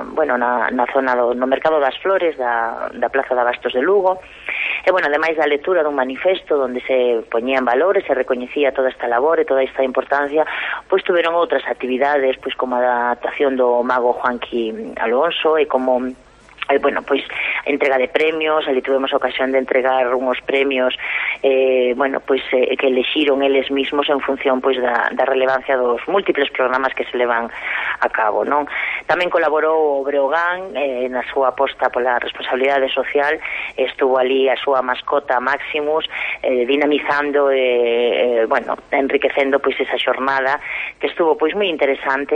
zona no Mercado das Flores da Plaza de Abastos de Lugo. E ademais da lectura dun manifesto onde se poñían valores, se recoñecía toda esta labor e toda esta importancia, pois tuveron outras actividades pois como a actuación do mago Juanqui Alonso e como pois a entrega de premios. Ali tuvemos a ocasión de entregar unhos premios que elexiron eles mismos en función pois da relevancia dos múltiples programas que se levan a cabo, non? Tamén colaborou o Breogán na súa aposta pola responsabilidade social, estuvo ali a súa mascota Maximus dinamizando enriquecendo pois esa xornada que estuvo pois moi interesante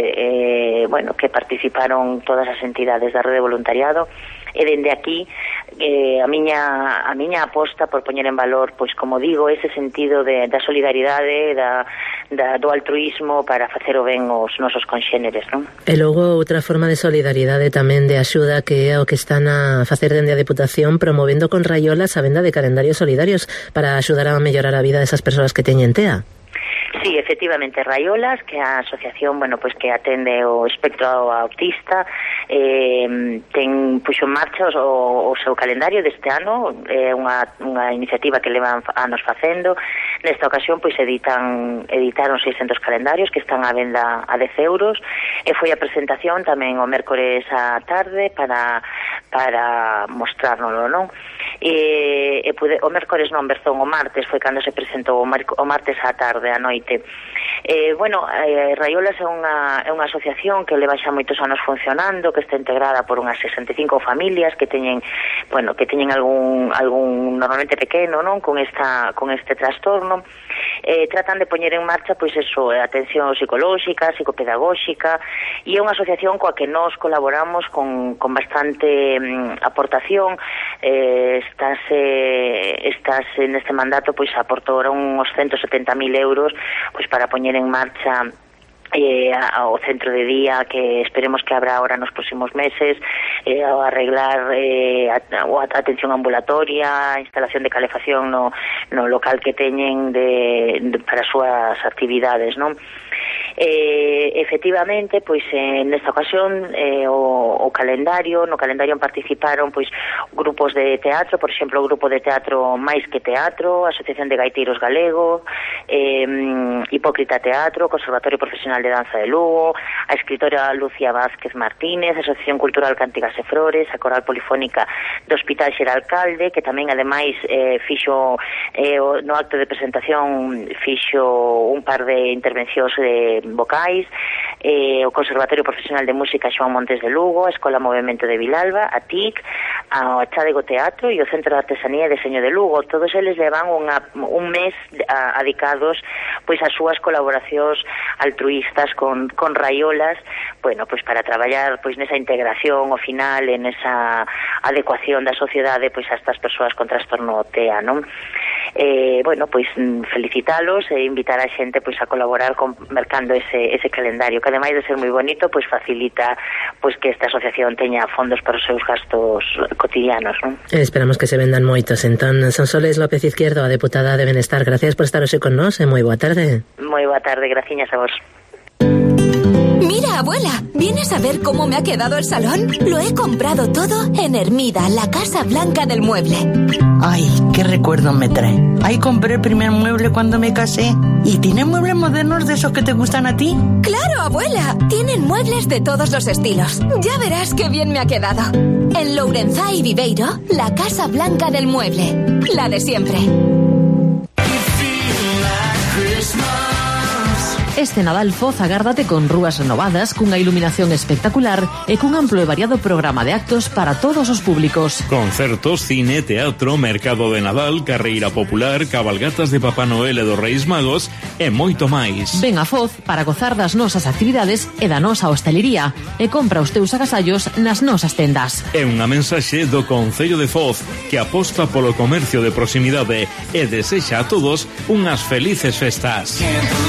que participaron todas as entidades da Rede Voluntariado. E dende aquí a miña aposta por poñer en valor, pois como digo, ese sentido da solidaridade, do altruísmo para facer o ben aos nosos conxéneres, non? E logo outra forma de solidaridade tamén de axuda que é o que están a facer dende a Deputación promovendo con raiolas a venda de calendarios solidarios para axudar a mellorar a vida desas persoas que teñen TEA. Sí, efectivamente, Raiolas, que é a asociación, que atende o espectro autista, ten puxo en marcha o seu calendario deste ano, é unha iniciativa que levan anos facendo. Nesta ocasión, editaron 600 calendarios que están á venda a 10 euros, e foi a presentación tamén o mércores á tarde para mostrárnoslo, non? O mércores non, o martes foi cando se presentou, o martes á tarde, á noite. Raiolas é unha asociación que leva xa moitos anos funcionando, que está integrada por unhas 65 familias que teñen algún normalmente pequeno, non, con este trastorno. Tratan de poñer en marcha pois atención psicolóxica, psicopedagóxica, e é unha asociación coa que nós colaboramos con bastante aportación. Estás neste mandato pois aportaron uns 170.000 euros pois para poñer en marcha ao centro de día que esperemos que abra ahora nos próximos meses, arreglar a atención ambulatoria, instalación de calefacción no local que teñen para as súas actividades, non? Efectivamente, pois nesta ocasión no calendario participaron pois grupos de teatro, por exemplo, o grupo de teatro Máis que Teatro, a Asociación de Gaiteiros Galego, Hipócrita Teatro, Conservatorio Profesional de Danza de Lugo, a escritora Lucía Vázquez Martínez, a Asociación Cultural Cántigas e Flores, a Coral Polifónica do Hospital Xeralcalde, que tamén ademais fixo no acto de presentación fixo un par de intervencións vocais, o Conservatorio Profesional de Música Xoán Montes de Lugo, a Escola Movemento de Vilalba, a TIC, a Chádego Teatro e o Centro de Artesanía e Deseño de Lugo. Todos eles levan un mes dedicados pois ás súas colaboracións altruístas con raiolas, bueno, pois para traballar pois nesa integración ao final, en esa adecuación da sociedade pois a estas persoas con trastorno TEA, non? Bueno, pois felicitalos e invitar a xente pois a colaborar mercando ese calendario, que ademais de ser moi bonito, pois facilita pois que esta asociación teña fondos para os seus gastos cotidianos, non? Esperamos que se vendan moitos. Entón, Sonsoles López Izquierdo, a deputada de Benestar, gracias por estar hoxe con nós e moi boa tarde. Moi boa tarde, graciñas a vos. Mira, abuela, ¿vienes a ver cómo me ha quedado el salón? Lo he comprado todo en Hermida, la Casa Blanca del Mueble. Ay, qué recuerdo me trae. Ahí compré el primer mueble cuando me casé. ¿Y tienen muebles modernos de esos que te gustan a ti? ¡Claro, abuela! Tienen muebles de todos los estilos. Ya verás qué bien me ha quedado. En Lourenzá y Viveiro, la Casa Blanca del Mueble. La de siempre. Este Nadal Foz agárdate con rúas renovadas, cunha iluminación espectacular e cun amplo e variado programa de actos para todos os públicos. Concertos, cine, teatro, mercado de Nadal, carreira popular, cabalgatas de Papá Noel e dos Reis Magos e moito máis. Ven a Foz para gozar das nosas actividades e da nosa hostelería e compra os teus agasallos nas nosas tendas. É unha mensaxe do Concello de Foz que aposta polo comercio de proximidade e desexa a todos unhas felices festas.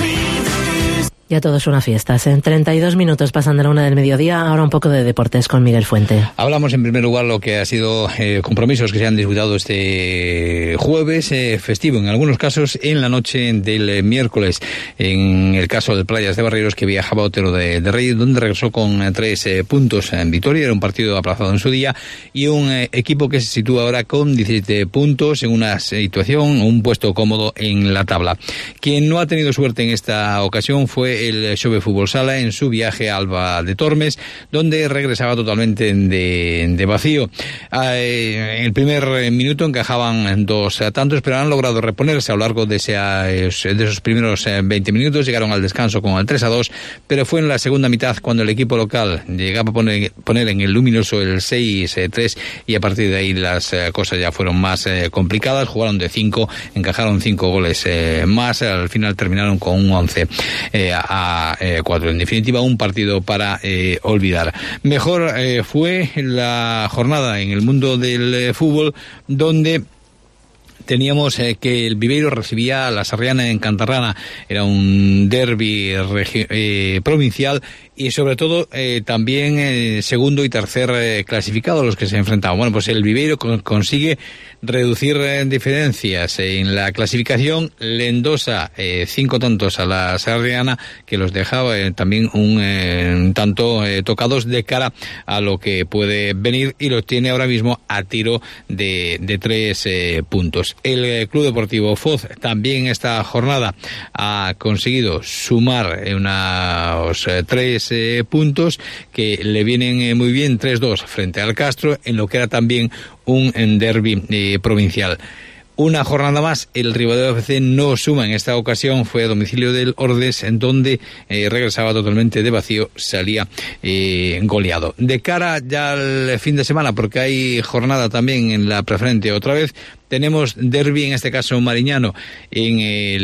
Ya todo es una fiesta. En 32 minutos pasan de la 1 del mediodía. Ahora un poco de deportes con Miguel Fuente. Hablamos en primer lugar lo que ha sido compromisos que se han disputado este jueves, festivo en algunos casos, en la noche del miércoles. En el caso del Playas de Barreiros, que viajaba a Otero de Rey, donde regresó con 3 puntos en victoria. Era un partido aplazado en su día. Y un equipo que se sitúa ahora con 17 puntos en una situación, un puesto cómodo en la tabla. Quien no ha tenido suerte en esta ocasión fue el Xove Fútbol Sala en su viaje a Alba de Tormes, donde regresaba totalmente de vacío. En el primer minuto encajaban 2 tantos, pero han logrado reponerse a lo largo de esos primeros 20 minutos. Llegaron al descanso con el 3-2, pero fue en la segunda mitad cuando el equipo local llegaba a poner en el luminoso el 6-3, y a partir de ahí las cosas ya fueron más complicadas. Jugaron de 5, encajaron 5 goles más, al final terminaron con un 11 a 4. En definitiva, un partido para olvidar. Mejor fue la jornada en el mundo del fútbol, donde teníamos que el Viveiro recibía a la Sarriana en Cantarrana. Era un derbi provincial y sobre todo también segundo y tercer clasificado los que se enfrentaban. Bueno, pues el Viveiro consigue reducir diferencias en la clasificación, le endosa 5 tantos a la Sarriana, que los dejaba también un tanto tocados de cara a lo que puede venir, y los tiene ahora mismo a tiro de 3 puntos. El Club Deportivo Foz también esta jornada ha conseguido sumar unos 3 puntos que le vienen muy bien, 3-2 frente al Castro, en lo que era también un derbi provincial. Una jornada más, el Ribadeo FC no suma en esta ocasión, fue a domicilio del Ordes, en donde regresaba totalmente de vacío, salía goleado. De cara ya al fin de semana, porque hay jornada también en la preferente otra vez, tenemos derbi, en este caso mariñano, en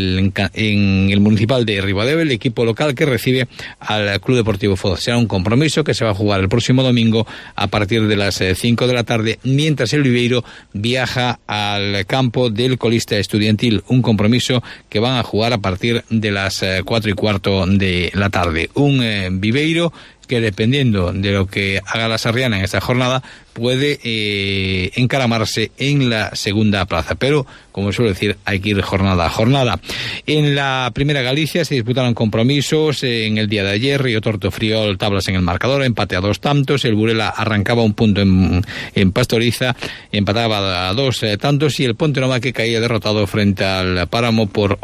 el municipal de Ribadeo, el equipo local que recibe al Club Deportivo Foz. Será un compromiso que se va a jugar el próximo domingo a partir de las 5 de la tarde, mientras el Viveiro viaja al campo del Colista Estudiantil, un compromiso que van a jugar a partir de las 4:15 de la tarde. Un Viveiro que dependiendo de lo que haga la Sarriana en esta jornada puede encaramarse en la segunda plaza, pero como suelo decir, hay que ir jornada a jornada. En la Primera Galicia se disputaron compromisos en el día de ayer. Río Torto Friol tablas en el marcador, empate a 2 tantos. El Burela arrancaba un punto en Pastoriza, empataba a 2 tantos, y el Pontenova que caía derrotado frente al Páramo por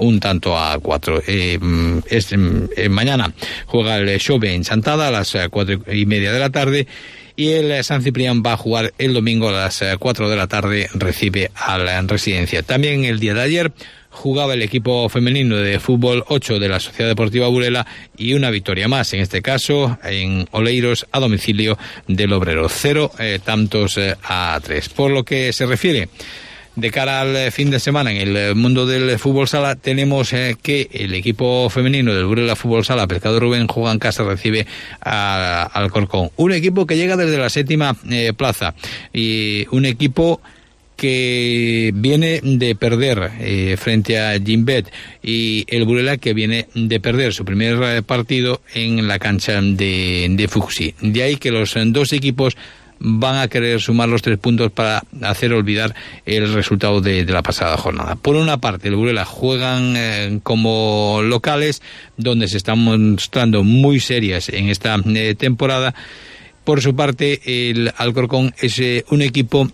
1-4. Mañana juega el Xove en Chantada a las 4:30 de la tarde. Y el San Ciprián va a jugar el domingo a las 4 de la tarde, recibe a la Residencia. También el día de ayer jugaba el equipo femenino de fútbol 8 de la Sociedad Deportiva Burela, y una victoria más, en este caso en Oleiros, a domicilio del Obrero, 0 tantos a 3. Por lo que se refiere de cara al fin de semana en el mundo del fútbol sala, tenemos que el equipo femenino del Burela Fútbol Sala, Pescado Rubén, juega en casa, recibe al Alcorcón. Un equipo que llega desde la 7ª plaza, y un equipo que viene de perder frente a Gimbet, y el Burela que viene de perder su primer partido en la cancha de Fuxi. De ahí que los dos equipos van a querer sumar los 3 puntos para hacer olvidar el resultado de la pasada jornada. Por una parte, el Burela juegan como locales, donde se están mostrando muy serias en esta temporada. Por su parte, el Alcorcón es un equipo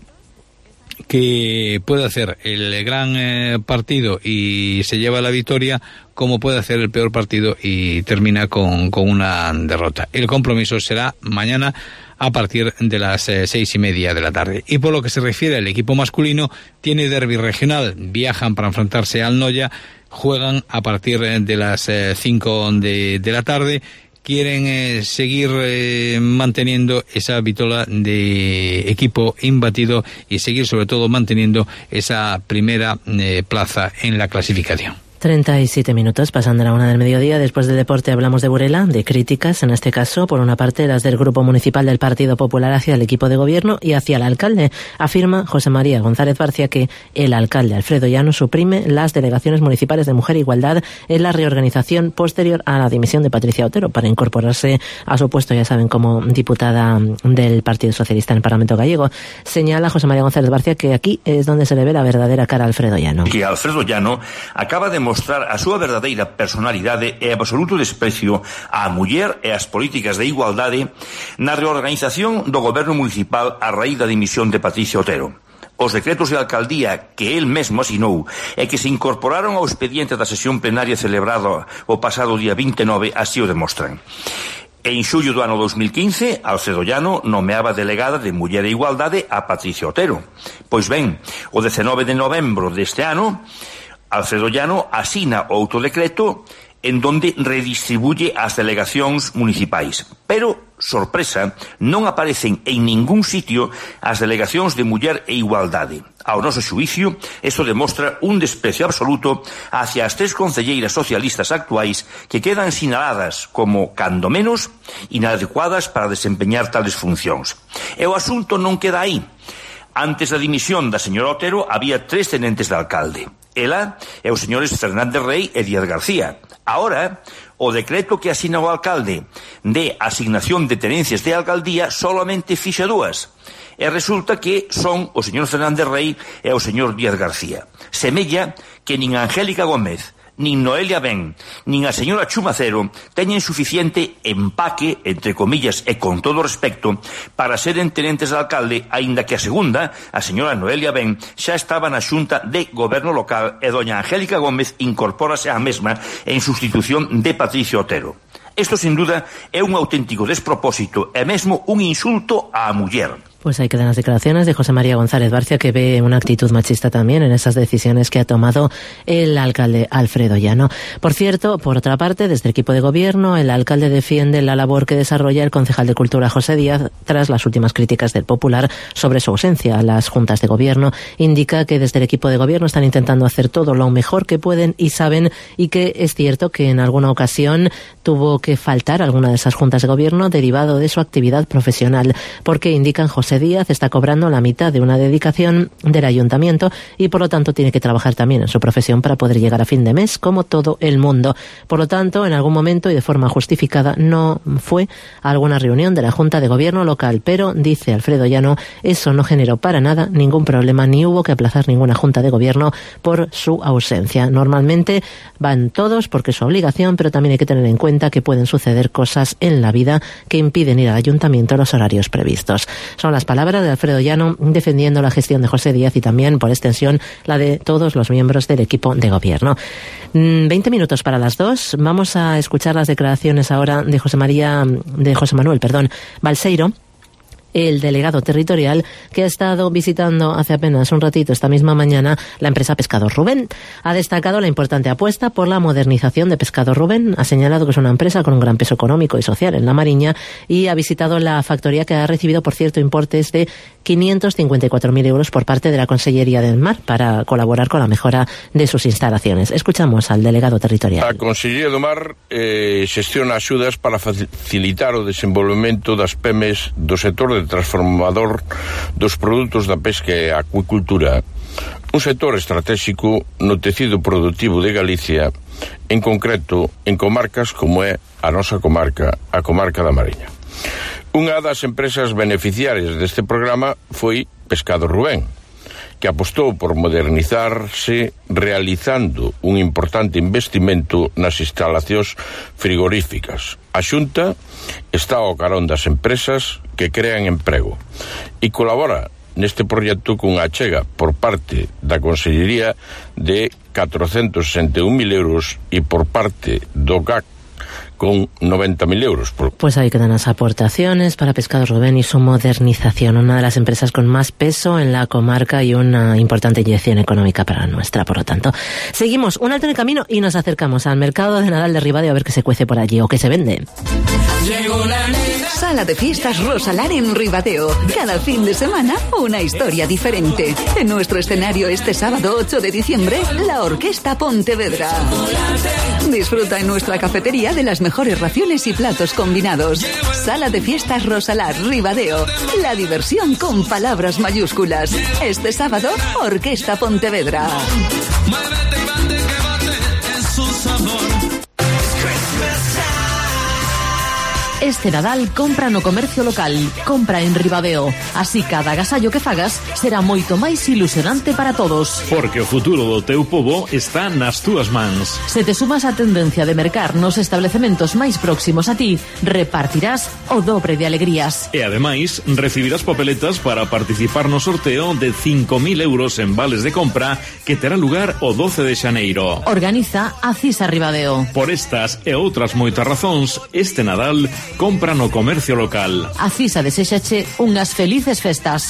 que puede hacer el gran partido y se lleva la victoria, como puede hacer el peor partido y termina con una derrota. El compromiso será mañana a partir de las 6:30 de la tarde. Y por lo que se refiere al equipo masculino, tiene derbi regional. Viajan para enfrentarse al Noya, juegan a partir de las 5 de la tarde. Quieren seguir manteniendo esa vitola de equipo imbatido y seguir sobre todo manteniendo esa primera plaza en la clasificación. 37 minutos, pasando a la 1 del mediodía. Después del deporte hablamos de Burela, de críticas, en este caso, por una parte, las del Grupo Municipal del Partido Popular hacia el equipo de gobierno y hacia el alcalde. Afirma José María González Barcia que el alcalde Alfredo Llano suprime las delegaciones municipales de Mujer e Igualdad en la reorganización posterior a la dimisión de Patricia Otero para incorporarse a su puesto, ya saben, como diputada del Partido Socialista en el Parlamento gallego. Señala José María González Barcia que aquí es donde se le ve la verdadera cara a Alfredo Llano. Que Alfredo Llano acaba de mostrar a súa verdadeira personalidade e absoluto desprecio á muller e ás políticas de igualdade na reorganización do goberno municipal a raíz da dimisión de Patricia Otero. Os decretos de alcaldía que el mesmo asinou e que se incorporaron ao expediente da sesión plenaria celebrado o pasado día 29 así o demostran. En xullo do ano 2015, Alfredo Llano nomeaba delegada de Muller e Igualdade a Patricia Otero. Pois ben, o 19 de novembro deste ano, Alfredo Llano asina outro decreto en donde redistribuye as delegacións municipais. Pero, sorpresa, non aparecen en ningún sitio as delegacións de Muller e Igualdade. Ao noso xuízo, isto demostra un desprecio absoluto hacia as 3 concelleiras socialistas actuais que quedan sinaladas como, cando menos, inadecuadas para desempeñar tales funcións. E o asunto non queda aí. Antes da dimisión da señora Otero había 3 tenentes de alcalde. Ela e os señores Fernández Rey e Díaz García. Ahora, o decreto que asina o alcalde de asignación de tenencias de alcaldía solamente fixa 2. E resulta que son o señor Fernández Rey e o señor Díaz García. Semella que nin Angélica Gómez, nin Noelia Ben, nin a señora Chumacero teñen suficiente empaque, entre comillas, e con todo respeto, para seren tenentes de alcalde, aínda que a segunda, a señora Noelia Ben, xa estaba na xunta de goberno local e doña Angélica Gómez incorpórase á mesma en sustitución de Patricio Otero. Isto, sin duda, é un auténtico despropósito e mesmo un insulto á muller. Pues ahí quedan las declaraciones de José María González Barcia, que ve una actitud machista también en esas decisiones que ha tomado el alcalde Alfredo Llano. Por cierto, por otra parte, desde el equipo de gobierno, el alcalde defiende la labor que desarrolla el concejal de Cultura José Díaz tras las últimas críticas del Popular sobre su ausencia a las juntas de gobierno. Indica que desde el equipo de gobierno están intentando hacer todo lo mejor que pueden y saben, y que es cierto que en alguna ocasión tuvo que faltar alguna de esas juntas de gobierno derivado de su actividad profesional, porque indican José José Díaz está cobrando la mitad de una dedicación del ayuntamiento y por lo tanto tiene que trabajar también en su profesión para poder llegar a fin de mes, como todo el mundo. Por lo tanto, en algún momento y de forma justificada no fue a alguna reunión de la Junta de Gobierno local, pero, dice Alfredo Llano, eso no generó para nada ningún problema, ni hubo que aplazar ninguna Junta de Gobierno por su ausencia. Normalmente van todos porque es su obligación, pero también hay que tener en cuenta que pueden suceder cosas en la vida que impiden ir al ayuntamiento a los horarios previstos. Son las palabras de Alfredo Llano defendiendo la gestión de José Díaz y también, por extensión, la de todos los miembros del equipo de gobierno. 20 minutos para las 2. Vamos a escuchar las declaraciones ahora de José Manuel Balseiro, el delegado territorial, que ha estado visitando hace apenas un ratito, esta misma mañana, la empresa Pescados Rubén. Ha destacado la importante apuesta por la modernización de Pescados Rubén. Ha señalado que es una empresa con un gran peso económico y social en La Mariña y ha visitado la factoría, que ha recibido, por cierto, importes de 554.000 euros por parte de la Consellería del Mar para colaborar con la mejora de sus instalaciones. Escuchamos al delegado territorial. A Consellería do Mar xestiona axudas para facilitar o desenvolvemento das PEMES do sector de transformador dos produtos da pesca e a acuicultura, un sector estratégico no tecido productivo de Galicia, en concreto en comarcas como é a nosa comarca, a comarca da Mariña. Unha das empresas beneficiarias deste programa foi Pescados Rubén, que apostou por modernizarse realizando un importante investimento nas instalacións frigoríficas. A Xunta está ao carón das empresas que crean emprego e colabora neste proxecto cunha achega por parte da Consellería de 461.000 euros e por parte do GAC con 90.000 euros. Pues ahí quedan las aportaciones para Pescados Rubén y su modernización, una de las empresas con más peso en la comarca y una importante inyección económica para nuestra, por lo tanto. Seguimos un alto en el camino y nos acercamos al mercado de Nadal de Ribadeo a ver qué se cuece por allí o qué se vende. Sala de fiestas Rosalar en Ribadeo. Cada fin de semana una historia diferente. En nuestro escenario este sábado 8 de diciembre, la Orquesta Pontevedra. Disfruta en nuestra cafetería de las mejores raciones y platos combinados. Sala de fiestas Rosalar, Ribadeo. La diversión con palabras mayúsculas. Este sábado, Orquesta Pontevedra. Este Nadal compra no comercio local, compra en Ribadeo. Así cada agasallo que fagas será moito máis ilusionante para todos. Porque o futuro do teu pobo está nas túas mans. Se te sumas á tendencia de mercar nos establecementos máis próximos a ti, repartirás o dobre de alegrías. E ademais, recibirás papeletas para participar no sorteo de 5.000 euros en vales de compra que terá lugar o 12 de xaneiro. Organiza a CISA Ribadeo. Por estas e outras moitas razóns, este Nadal compra no comercio local. A CISA desexache unhas felices festas.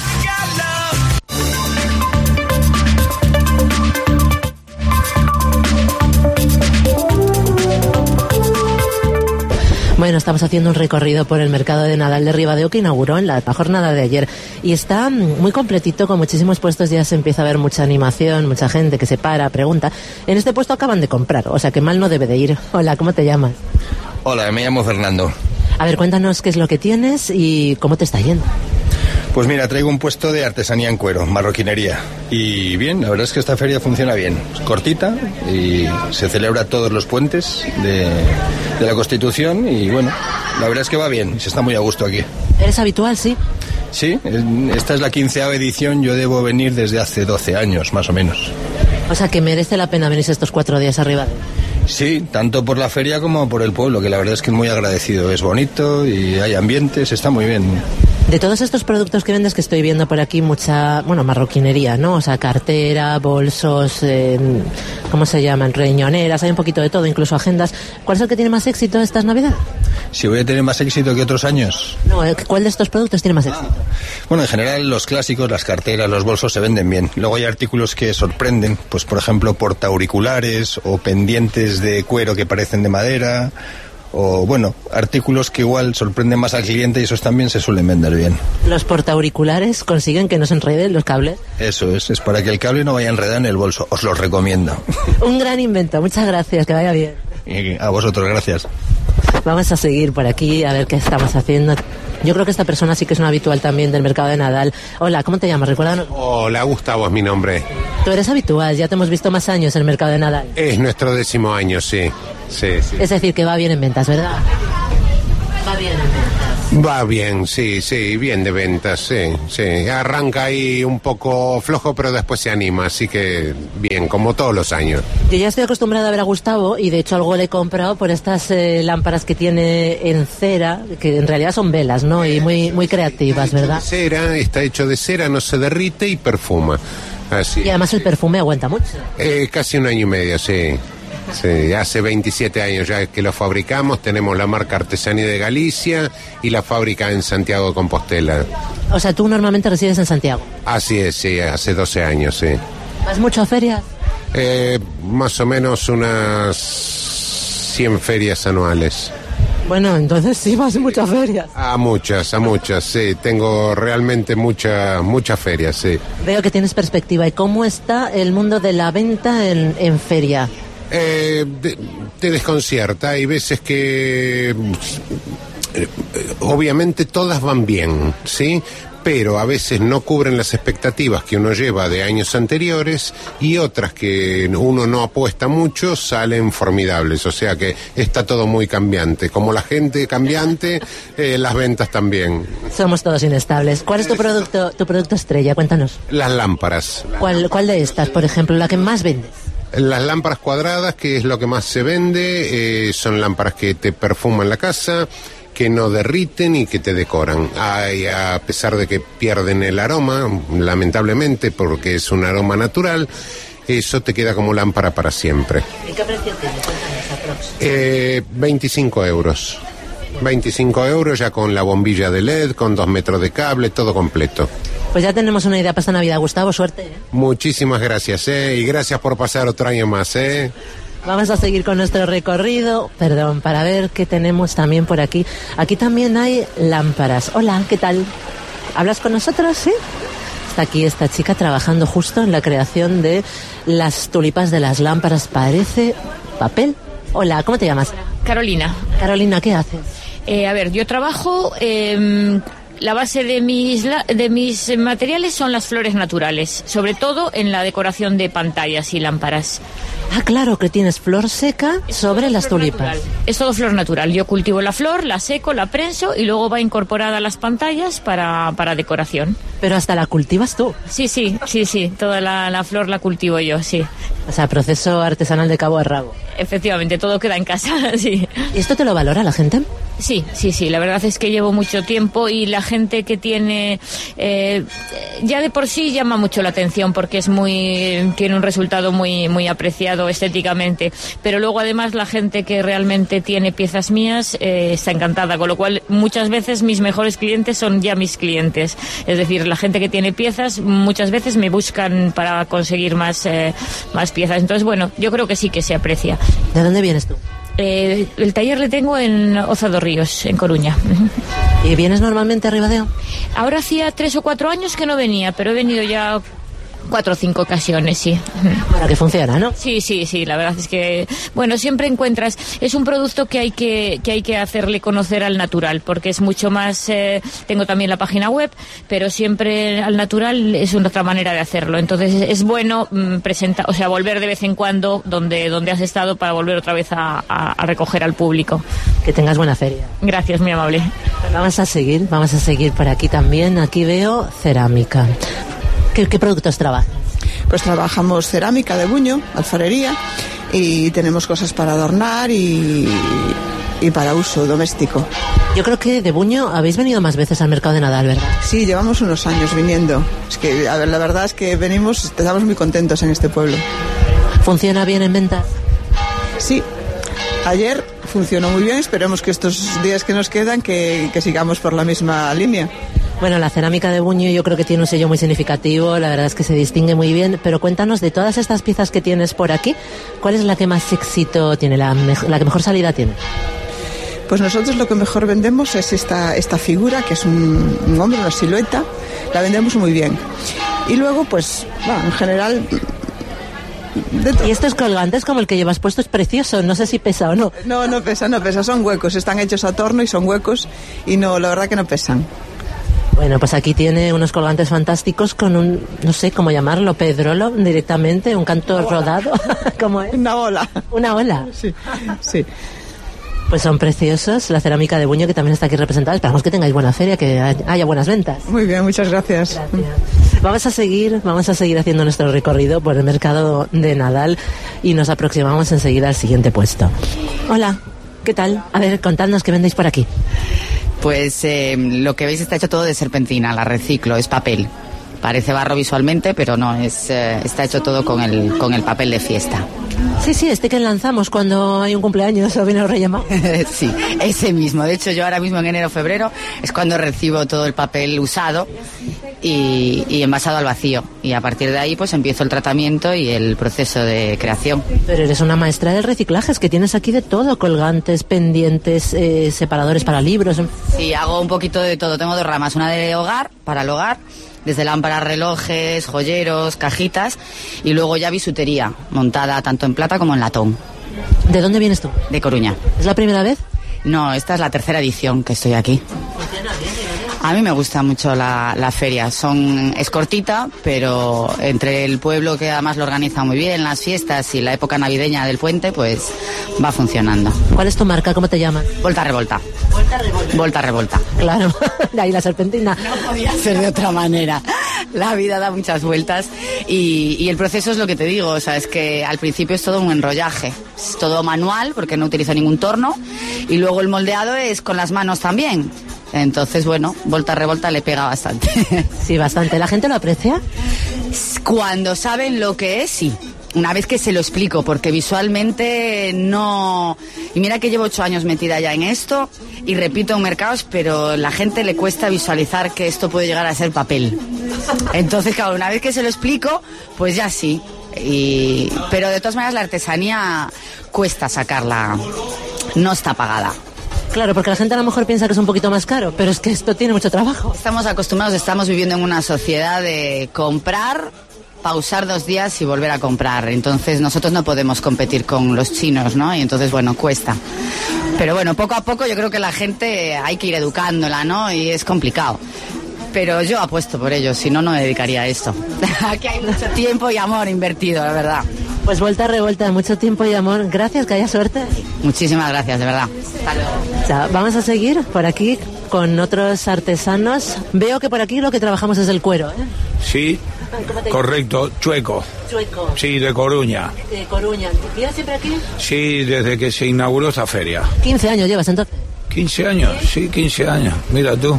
Bueno, estamos haciendo un recorrido por el mercado de Nadal de Ribadeo que inauguró en la jornada de ayer y está muy completito, con muchísimos puestos. Ya se empieza a ver mucha animación, mucha gente que se para, pregunta. En este puesto acaban de comprar, o sea que mal no debe de ir. Hola, ¿cómo te llamas? Hola, me llamo Fernando. A ver, cuéntanos qué es lo que tienes y cómo te está yendo. Pues mira, traigo un puesto de artesanía en cuero, marroquinería. Y bien, la verdad es que esta feria funciona bien. Es cortita y se celebra todos los puentes de la Constitución y bueno, la verdad es que va bien, se está muy a gusto aquí. ¿Eres habitual, sí? Sí, esta es la 15ª edición, yo debo venir desde hace 12 años, más o menos. O sea que merece la pena venir estos 4 días arriba. Sí, tanto por la feria como por el pueblo, que la verdad es que es muy agradecido. Es bonito y hay ambientes, está muy bien. De todos estos productos que vendes, que estoy viendo por aquí mucha, marroquinería, ¿no? O sea, cartera, bolsos, ¿cómo se llaman? Riñoneras, hay un poquito de todo, incluso agendas. ¿Cuál es el que tiene más éxito estas Navidades? Si voy a tener más éxito que otros años. No, ¿cuál de estos productos tiene más éxito? Bueno, en general los clásicos, las carteras, los bolsos se venden bien. Luego hay artículos que sorprenden, pues por ejemplo portaauriculares o pendientes de cuero que parecen de madera, o bueno, artículos que igual sorprenden más al cliente y esos también se suelen vender bien. ¿Los portaauriculares consiguen que no se enreden los cables? Eso es para que el cable no vaya enredado en el bolso, os lo recomiendo. Un gran invento, muchas gracias, que vaya bien. Y a vosotros, gracias. Vamos a seguir por aquí a ver qué estamos haciendo. Yo creo que esta persona sí que es una habitual también del mercado de Nadal. Hola, ¿cómo te llamas? Recuérdanos. Hola, Gustavo es mi nombre. Tú eres habitual, ya te hemos visto más años en el mercado de Nadal. Es nuestro 10º año, sí. Sí. Es decir, que va bien en ventas, ¿verdad? Va bien en ventas. Va bien, sí, bien de ventas, sí. Arranca ahí un poco flojo, pero después se anima, así que bien, como todos los años. Yo ya estoy acostumbrada a ver a Gustavo y de hecho algo le he comprado por estas lámparas que tiene en cera, que en realidad son velas, ¿no? Y muy creativas, ¿verdad? Cera, está hecho de cera, no se derrite y perfuma. Así. Y además el perfume aguanta mucho. Casi 1 año y medio, sí. Sí, hace 27 años ya que lo fabricamos, tenemos la marca Artesanía de Galicia y la fábrica en Santiago de Compostela. O sea, tú normalmente resides en Santiago. Así es, sí, hace 12 años, sí. ¿Vas mucho a ferias? Más o menos unas 100 ferias anuales. Bueno, entonces sí vas muchas ferias. A muchas, sí. Tengo realmente muchas ferias, sí. Veo que tienes perspectiva. ¿Y cómo está el mundo de la venta en feria? Te desconcierta. Hay veces que obviamente todas van bien, ¿sí? Pero a veces no cubren las expectativas que uno lleva de años anteriores y otras que uno no apuesta mucho salen formidables. O sea que está todo muy cambiante. Como la gente cambiante, las ventas también. Somos todos inestables. ¿Cuál es tu producto estrella? Cuéntanos. Las lámparas. ¿Cuál de estas, por ejemplo, la que más vendes? Las lámparas cuadradas, que es lo que más se vende, son lámparas que te perfuman la casa, que no derriten y que te decoran. A pesar de que pierden el aroma, lamentablemente, porque es un aroma natural, eso te queda como lámpara para siempre. ¿En qué precio tiene? 25 euros. 25 euros ya con la bombilla de LED, con 2 metros de cable, todo completo. Pues ya tenemos una idea para esta Navidad, Gustavo, suerte. Muchísimas gracias, y gracias por pasar otro año más, Vamos a seguir con nuestro recorrido, para ver qué tenemos también por aquí. Aquí también hay lámparas. Hola, ¿qué tal? ¿Hablas con nosotros, sí? Está aquí esta chica trabajando justo en la creación de las tulipas de las lámparas. Parece papel. Hola, ¿cómo te llamas? Carolina. Carolina, ¿qué haces? A ver, yo trabajo... La base de mis materiales son las flores naturales, sobre todo en la decoración de pantallas y lámparas. Ah, claro, que tienes flor seca sobre las tulipas. Natural. Es todo flor natural. Yo cultivo la flor, la seco, la prenso y luego va incorporada a las pantallas para decoración. ¿Pero hasta la cultivas tú? Sí. Toda la flor la cultivo yo, sí. O sea, proceso artesanal de cabo a rabo. Efectivamente, todo queda en casa, sí. ¿Y esto te lo valora la gente? Sí. La verdad es que llevo mucho tiempo y la gente que tiene... ya de por sí llama mucho la atención porque tiene un resultado muy apreciado estéticamente. Pero luego además la gente que realmente tiene piezas mías está encantada. Con lo cual muchas veces mis mejores clientes son ya mis clientes. Es decir, la gente que tiene piezas muchas veces me buscan para conseguir más piezas. Entonces, bueno, yo creo que sí que se aprecia. ¿De dónde vienes tú? El taller le tengo en Oza dos Ríos, en Coruña. ¿Y vienes normalmente a Ribadeo? Ahora hacía 3 o 4 años que no venía, pero he venido ya 4 o 5 ocasiones, sí. Para que funciona, ¿no? Sí, la verdad es que, bueno, siempre encuentras, es un producto que hay que hacerle conocer al natural, porque es mucho más, tengo también la página web, pero siempre al natural es una otra manera de hacerlo, entonces es bueno volver de vez en cuando donde has estado para volver otra vez a recoger al público. Que tengas buena feria. Gracias, muy amable. Vamos a seguir por aquí también, aquí veo cerámica. ¿Qué productos trabajas? Pues trabajamos cerámica de buño, alfarería, y tenemos cosas para adornar y para uso doméstico. Yo creo que de buño habéis venido más veces al mercado de Nadal, ¿verdad? Sí, llevamos unos años viniendo. Es que, a ver, la verdad es que estamos muy contentos en este pueblo. ¿Funciona bien en ventas? Sí. Ayer funcionó muy bien, esperemos que estos días que nos quedan que sigamos por la misma línea. Bueno, la cerámica de buño yo creo que tiene un sello muy significativo, la verdad es que se distingue muy bien, pero cuéntanos de todas estas piezas que tienes por aquí, ¿cuál es la que más éxito tiene, la que mejor salida tiene? Pues nosotros lo que mejor vendemos es esta figura, que es un hombre, una silueta, la vendemos muy bien. Y luego, pues, bueno, en general, de todo. Y estos colgantes como el que llevas puesto es precioso, no sé si pesa o no. No pesa, son huecos, están hechos a torno y son huecos y no, la verdad que no pesan. Bueno, pues aquí tiene unos colgantes fantásticos con un, no sé cómo llamarlo, pedrolo directamente, un canto rodado. ¿Cómo es? Una ola. Una ola. Sí. Pues son preciosos, la cerámica de Buño que también está aquí representada. Esperamos que tengáis buena feria, que haya buenas ventas. Muy bien, muchas gracias. Vamos a seguir haciendo nuestro recorrido por el mercado de Nadal y nos aproximamos enseguida al siguiente puesto. Hola, ¿qué tal? A ver, contadnos qué vendéis por aquí. Pues lo que veis está hecho todo de serpentina, la reciclo, es papel. Parece barro visualmente, pero no, está hecho todo con el papel de fiesta. Sí, este que lanzamos cuando hay un cumpleaños o viene el Rey Magos. Sí, ese mismo. De hecho, yo ahora mismo en enero-febrero es cuando recibo todo el papel usado y envasado al vacío. Y a partir de ahí pues empiezo el tratamiento y el proceso de creación. Pero eres una maestra del reciclaje, es que tienes aquí de todo, colgantes, pendientes, separadores para libros. Sí, hago un poquito de todo. Tengo 2 ramas, una de hogar, para el hogar, desde lámparas, relojes, joyeros, cajitas, y luego ya bisutería, montada tanto en plata como en latón. ¿De dónde vienes tú? De Coruña. ¿Es la primera vez? No, esta es la 3ª edición que estoy aquí. A mí me gusta mucho la feria. Es cortita, pero entre el pueblo, que además lo organiza muy bien, las fiestas y la época navideña del puente, pues va funcionando. ¿Cuál es tu marca? ¿Cómo te llamas? Volta Revolta. Volta Revolta. Claro, de ahí la serpentina. No podía ser de otra manera. La vida da muchas vueltas y el proceso es lo que te digo, o sea, es que al principio es todo un enrollaje, es todo manual porque no utilizo ningún torno, y luego el moldeado es con las manos también. Entonces, bueno, Volta Revolta le pega bastante. Sí, bastante. ¿La gente lo aprecia? Cuando saben lo que es, sí. Una vez que se lo explico, porque visualmente no... Y mira que llevo 8 años metida ya en esto y repito en mercados, pero la gente le cuesta visualizar que esto puede llegar a ser papel. Entonces, claro, una vez que se lo explico, pues ya sí. Pero de todas maneras la artesanía cuesta sacarla, no está pagada. Claro, porque la gente a lo mejor piensa que es un poquito más caro, pero es que esto tiene mucho trabajo. Estamos acostumbrados, estamos viviendo en una sociedad de comprar, pausar 2 días y volver a comprar. Entonces nosotros no podemos competir con los chinos, ¿no? Y entonces, bueno, cuesta. Pero bueno, poco a poco yo creo que la gente hay que ir educándola, ¿no? Y es complicado. Pero yo apuesto por ello, si no, no me dedicaría a esto. Aquí hay mucho tiempo y amor invertido, la verdad. Pues Volta Revolta, mucho tiempo y amor. Gracias, que haya suerte. Muchísimas gracias, de verdad. Hasta luego. Ya, vamos a seguir por aquí con otros artesanos. Veo que por aquí lo que trabajamos es el cuero, ¿eh? Sí, correcto, Chueco. Chueco. Sí, de Coruña. De Coruña. ¿Vienes siempre aquí? Sí, desde que se inauguró esta feria. 15 años llevas entonces. 15 años, sí, 15 años. Mira tú.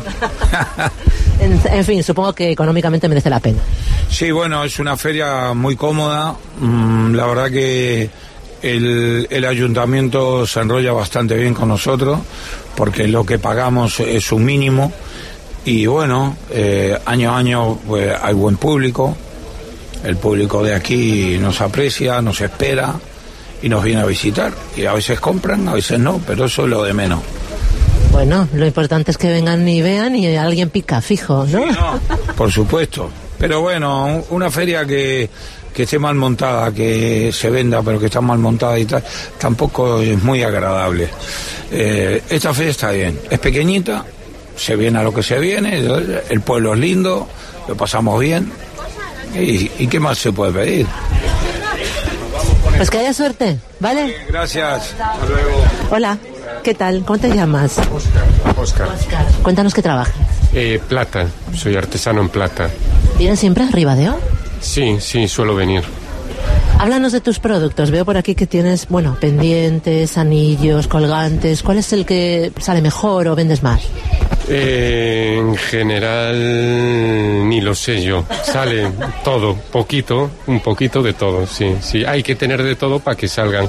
En fin, supongo que económicamente merece la pena. Sí, bueno, es una feria muy cómoda. La verdad que el ayuntamiento se enrolla bastante bien con nosotros, porque lo que pagamos es un mínimo. Y bueno, año a año pues, hay buen público. El público de aquí nos aprecia, nos espera y nos viene a visitar. Y a veces compran, a veces no, pero eso es lo de menos. Bueno, lo importante es que vengan y vean y alguien pica fijo, ¿no? Sí, no, por supuesto. Pero bueno, una feria que esté mal montada, que se venda, pero que está mal montada y tal, tampoco es muy agradable. Esta feria está bien, es pequeñita, se viene a lo que se viene, el pueblo es lindo, lo pasamos bien. ¿Y qué más se puede pedir? Pues que haya suerte, ¿vale? Sí, gracias. Hasta luego. Hola, ¿qué tal? ¿Cómo te llamas? Oscar. Cuéntanos qué trabajas. Plata, soy artesano en plata. ¿Vienes siempre a Ribadeo? Sí, suelo venir. Háblanos de tus productos. Veo por aquí que tienes, bueno, pendientes, anillos, colgantes. ¿Cuál es el que sale mejor o vendes más? En general ni lo sé yo. Sale todo, un poquito de todo, sí. Hay que tener de todo para que salga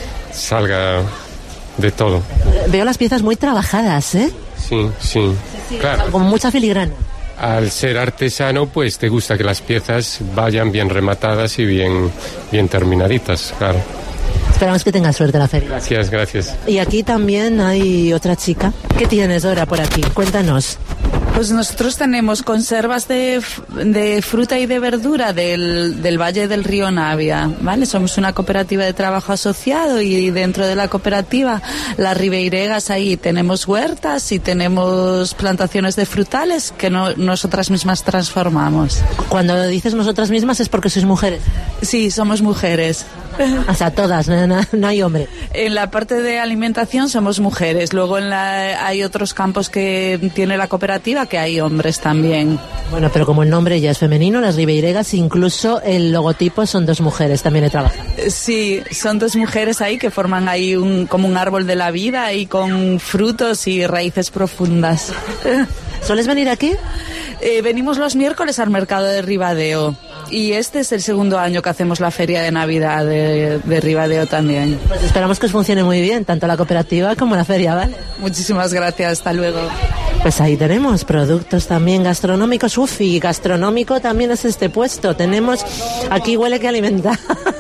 de todo. Veo las piezas muy trabajadas, ¿eh? Sí, claro. Con mucha filigrana. Al ser artesano, pues te gusta que las piezas vayan bien rematadas y bien terminaditas, claro. Esperamos que tengas suerte en la feria. Gracias. Y aquí también hay otra chica. ¿Qué tienes ahora por aquí? Cuéntanos. Pues nosotros tenemos conservas de fruta y de verdura del Valle del Río Navia, ¿vale? Somos una cooperativa de trabajo asociado y dentro de la cooperativa, las Ribeiregas, ahí tenemos huertas y tenemos plantaciones de frutales que nosotras mismas transformamos. Cuando dices nosotras mismas es porque sois mujeres. Sí, somos mujeres. O sea, todas, no hay hombre. En la parte de alimentación somos mujeres, luego hay otros campos que tiene la cooperativa que hay hombres también. Bueno, pero como el nombre ya es femenino, las Ribeiregas, incluso el logotipo son 2 mujeres, también he trabajado. Sí, son 2 mujeres ahí que forman ahí como un árbol de la vida y con frutos y raíces profundas. ¿Sueles venir aquí? Venimos los miércoles al mercado de Ribadeo. Y este es el segundo año que hacemos la feria de Navidad de Ribadeo también. Pues esperamos que os funcione muy bien, tanto la cooperativa como la feria, ¿vale? Muchísimas gracias, hasta luego. Pues ahí tenemos productos también gastronómicos. Uf, y gastronómico también es este puesto. Tenemos, aquí huele que alimenta.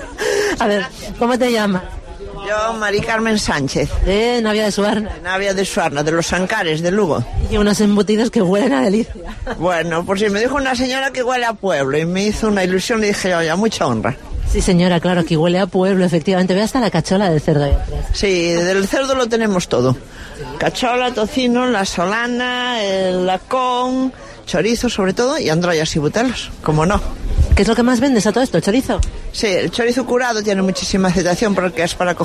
A ver, ¿cómo te llamas? Yo, Mari Carmen Sánchez. De Navia de Suarna. De Navia de Suarna, de los Ancares, de Lugo. Y unos embutidos que huelen a delicia. Bueno, pues sí, me dijo una señora que huele a pueblo y me hizo una ilusión y dije, oye, mucha honra. Sí, señora, claro, aquí huele a pueblo, efectivamente. Ve hasta la cachola del cerdo. Sí, del cerdo lo tenemos todo. Cachola, tocino, la solana, el lacón, chorizo sobre todo y androyas y butelos, como no. ¿Qué es lo que más vendes a todo esto, el chorizo? Sí, el chorizo curado tiene muchísima aceitación porque es para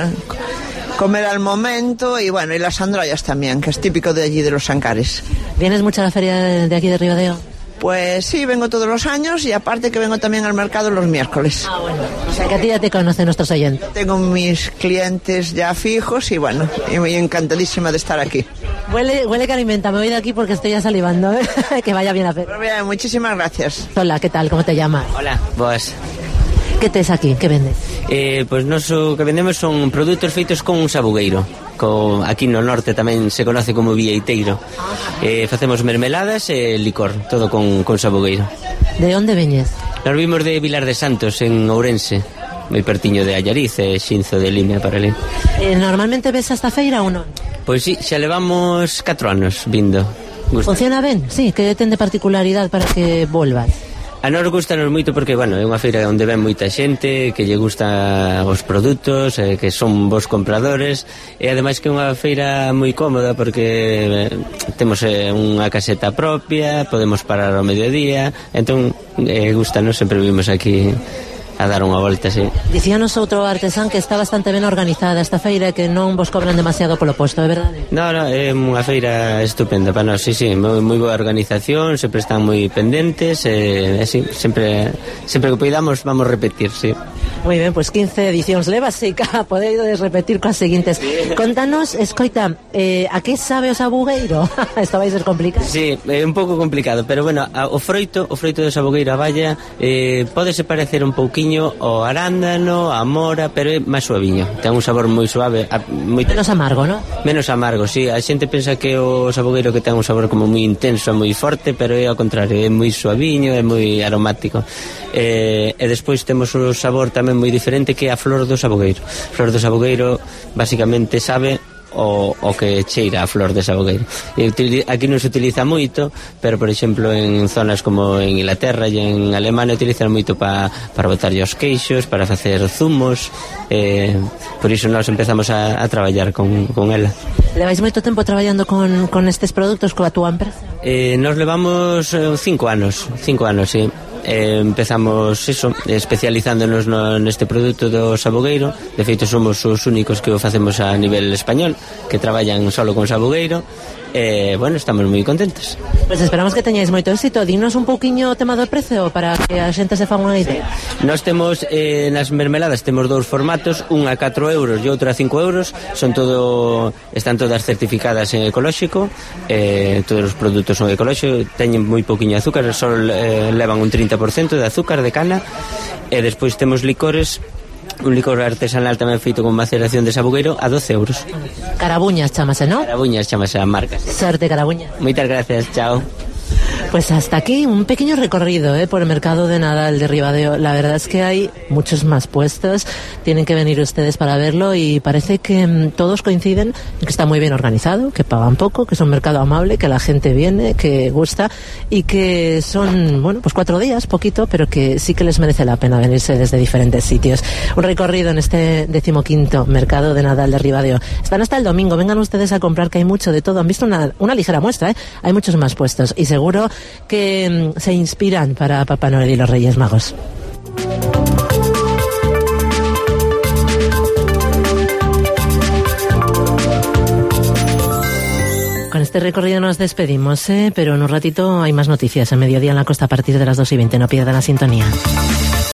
comer al momento y bueno, y las androyas también, que es típico de allí de los Ancares. ¿Vienes mucho a la feria de aquí de Ribadeo? Pues sí, vengo todos los años y aparte que vengo también al mercado los miércoles. Ah, bueno. O sea, que a ti ya te conocen nuestros oyentes. Tengo mis clientes ya fijos y bueno, y muy encantadísima de estar aquí. Huele que alimenta, me voy de aquí porque estoy ya salivando, ¿eh? Que vaya bien a feria. Pues bien, muchísimas gracias. Hola, ¿qué tal? ¿Cómo te llamas? Hola, boas. Que tes aquí? Que vendes? Pois noso que vendemos son produtos feitos con un sabugueiro. Aquí no norte tamén se conoce como vieiteiro. Facemos mermeladas e licor, todo con sabugueiro. De onde veñes? Nos vimos de Vilar de Santos, en Ourense, moi pertiño de Allariz e Xinzo de Limia para ali. Normalmente ves esta feira ou non? Pois sí, xa levamos 4 anos vindo. Funciona ben? Sí, que ten de particularidade para que volvas? A nós gustanos moito porque, bueno, é unha feira onde ven moita xente que lle gusta os produtos, que son bons compradores e ademais que é unha feira moi cómoda porque temos unha caseta propia, podemos parar ao mediodía, entón gustanos, sempre vimos aquí a dar unha volta, sí. Dicíanos outro artesán que está bastante ben organizada esta feira e que non vos cobran demasiado polo posto, é verdade? No, é unha feira estupenda para nós, sí, moi boa organización, sempre están moi pendentes sí, sempre que podamos vamos repetir, sí. Moi ben, pois 15 edicións levas e podedes repetir coas seguintes. Contanos, escoita, a que sabe o sabugueiro? Isto vai ser complicado. Sí, é un pouco complicado, pero bueno, o froito do sabugueiro a valla pódese parecer un pouquinho o arándano, a mora, pero é máis suaviño. Ten un sabor moi suave, menos amargo, non? Menos amargo, sí. A xente pensa que o sabugueiro que ten un sabor como moi intenso, moi forte, pero é ao contrario, é moi suaviño, é moi aromático. E despois temos un sabor tamén moi diferente que é a flor do sabugueiro. A flor do sabugueiro basicamente sabe o que cheira a flor de sabugueiro. Aquí non se utiliza moito, pero por exemplo en zonas como en Inglaterra e en Alemania utilizan moito para botarlle os queixos, para facer zumos, por iso nós empezamos a traballar con ela. Levais moito tempo traballando con estes produtos coa túa empresa? Nos levamos 5 anos, sí. Empezamos especializándonos neste produto do sabugueiro. De feito somos os únicos que o facemos a nivel español, que traballan solo con sabugueiro. Bueno, estamos moi contentos. Pois esperamos que teñáis moito éxito. Dinos un pouquiño o tema do precio para que a xente se fa unha idea. Nós temos nas mermeladas temos 2 formatos, un a 4 euros e outro a 5 euros. Están todas certificadas en ecolóxico, todos os produtos son ecolóxicos, teñen moi pouquiño azúcar, só levan un 30% de azúcar de cana. E despois temos licores, un licor artesanal tamén feito con maceración de sabugueiro a 12 euros. Carabuñas chamase, non? Carabuñas chamase a marca. Sorte, Carabuñas. Moitas gracias, chao. Pues hasta aquí un pequeño recorrido por el mercado de Nadal de Ribadeo. La verdad es que hay muchos más puestos, tienen que venir ustedes para verlo y parece que todos coinciden en que está muy bien organizado, que pagan poco, que es un mercado amable, que la gente viene, que gusta y que son, bueno, pues 4 días, poquito, pero que sí que les merece la pena venirse desde diferentes sitios. Un recorrido en este 15º mercado de Nadal de Ribadeo. Están hasta el domingo, vengan ustedes a comprar, que hay mucho de todo. Han visto una ligera muestra, hay muchos más puestos y seguro que se inspiran para Papá Noel y los Reyes Magos. Con este recorrido nos despedimos, pero en un ratito hay más noticias. En mediodía en la costa a partir de las 2:20. No pierdan la sintonía.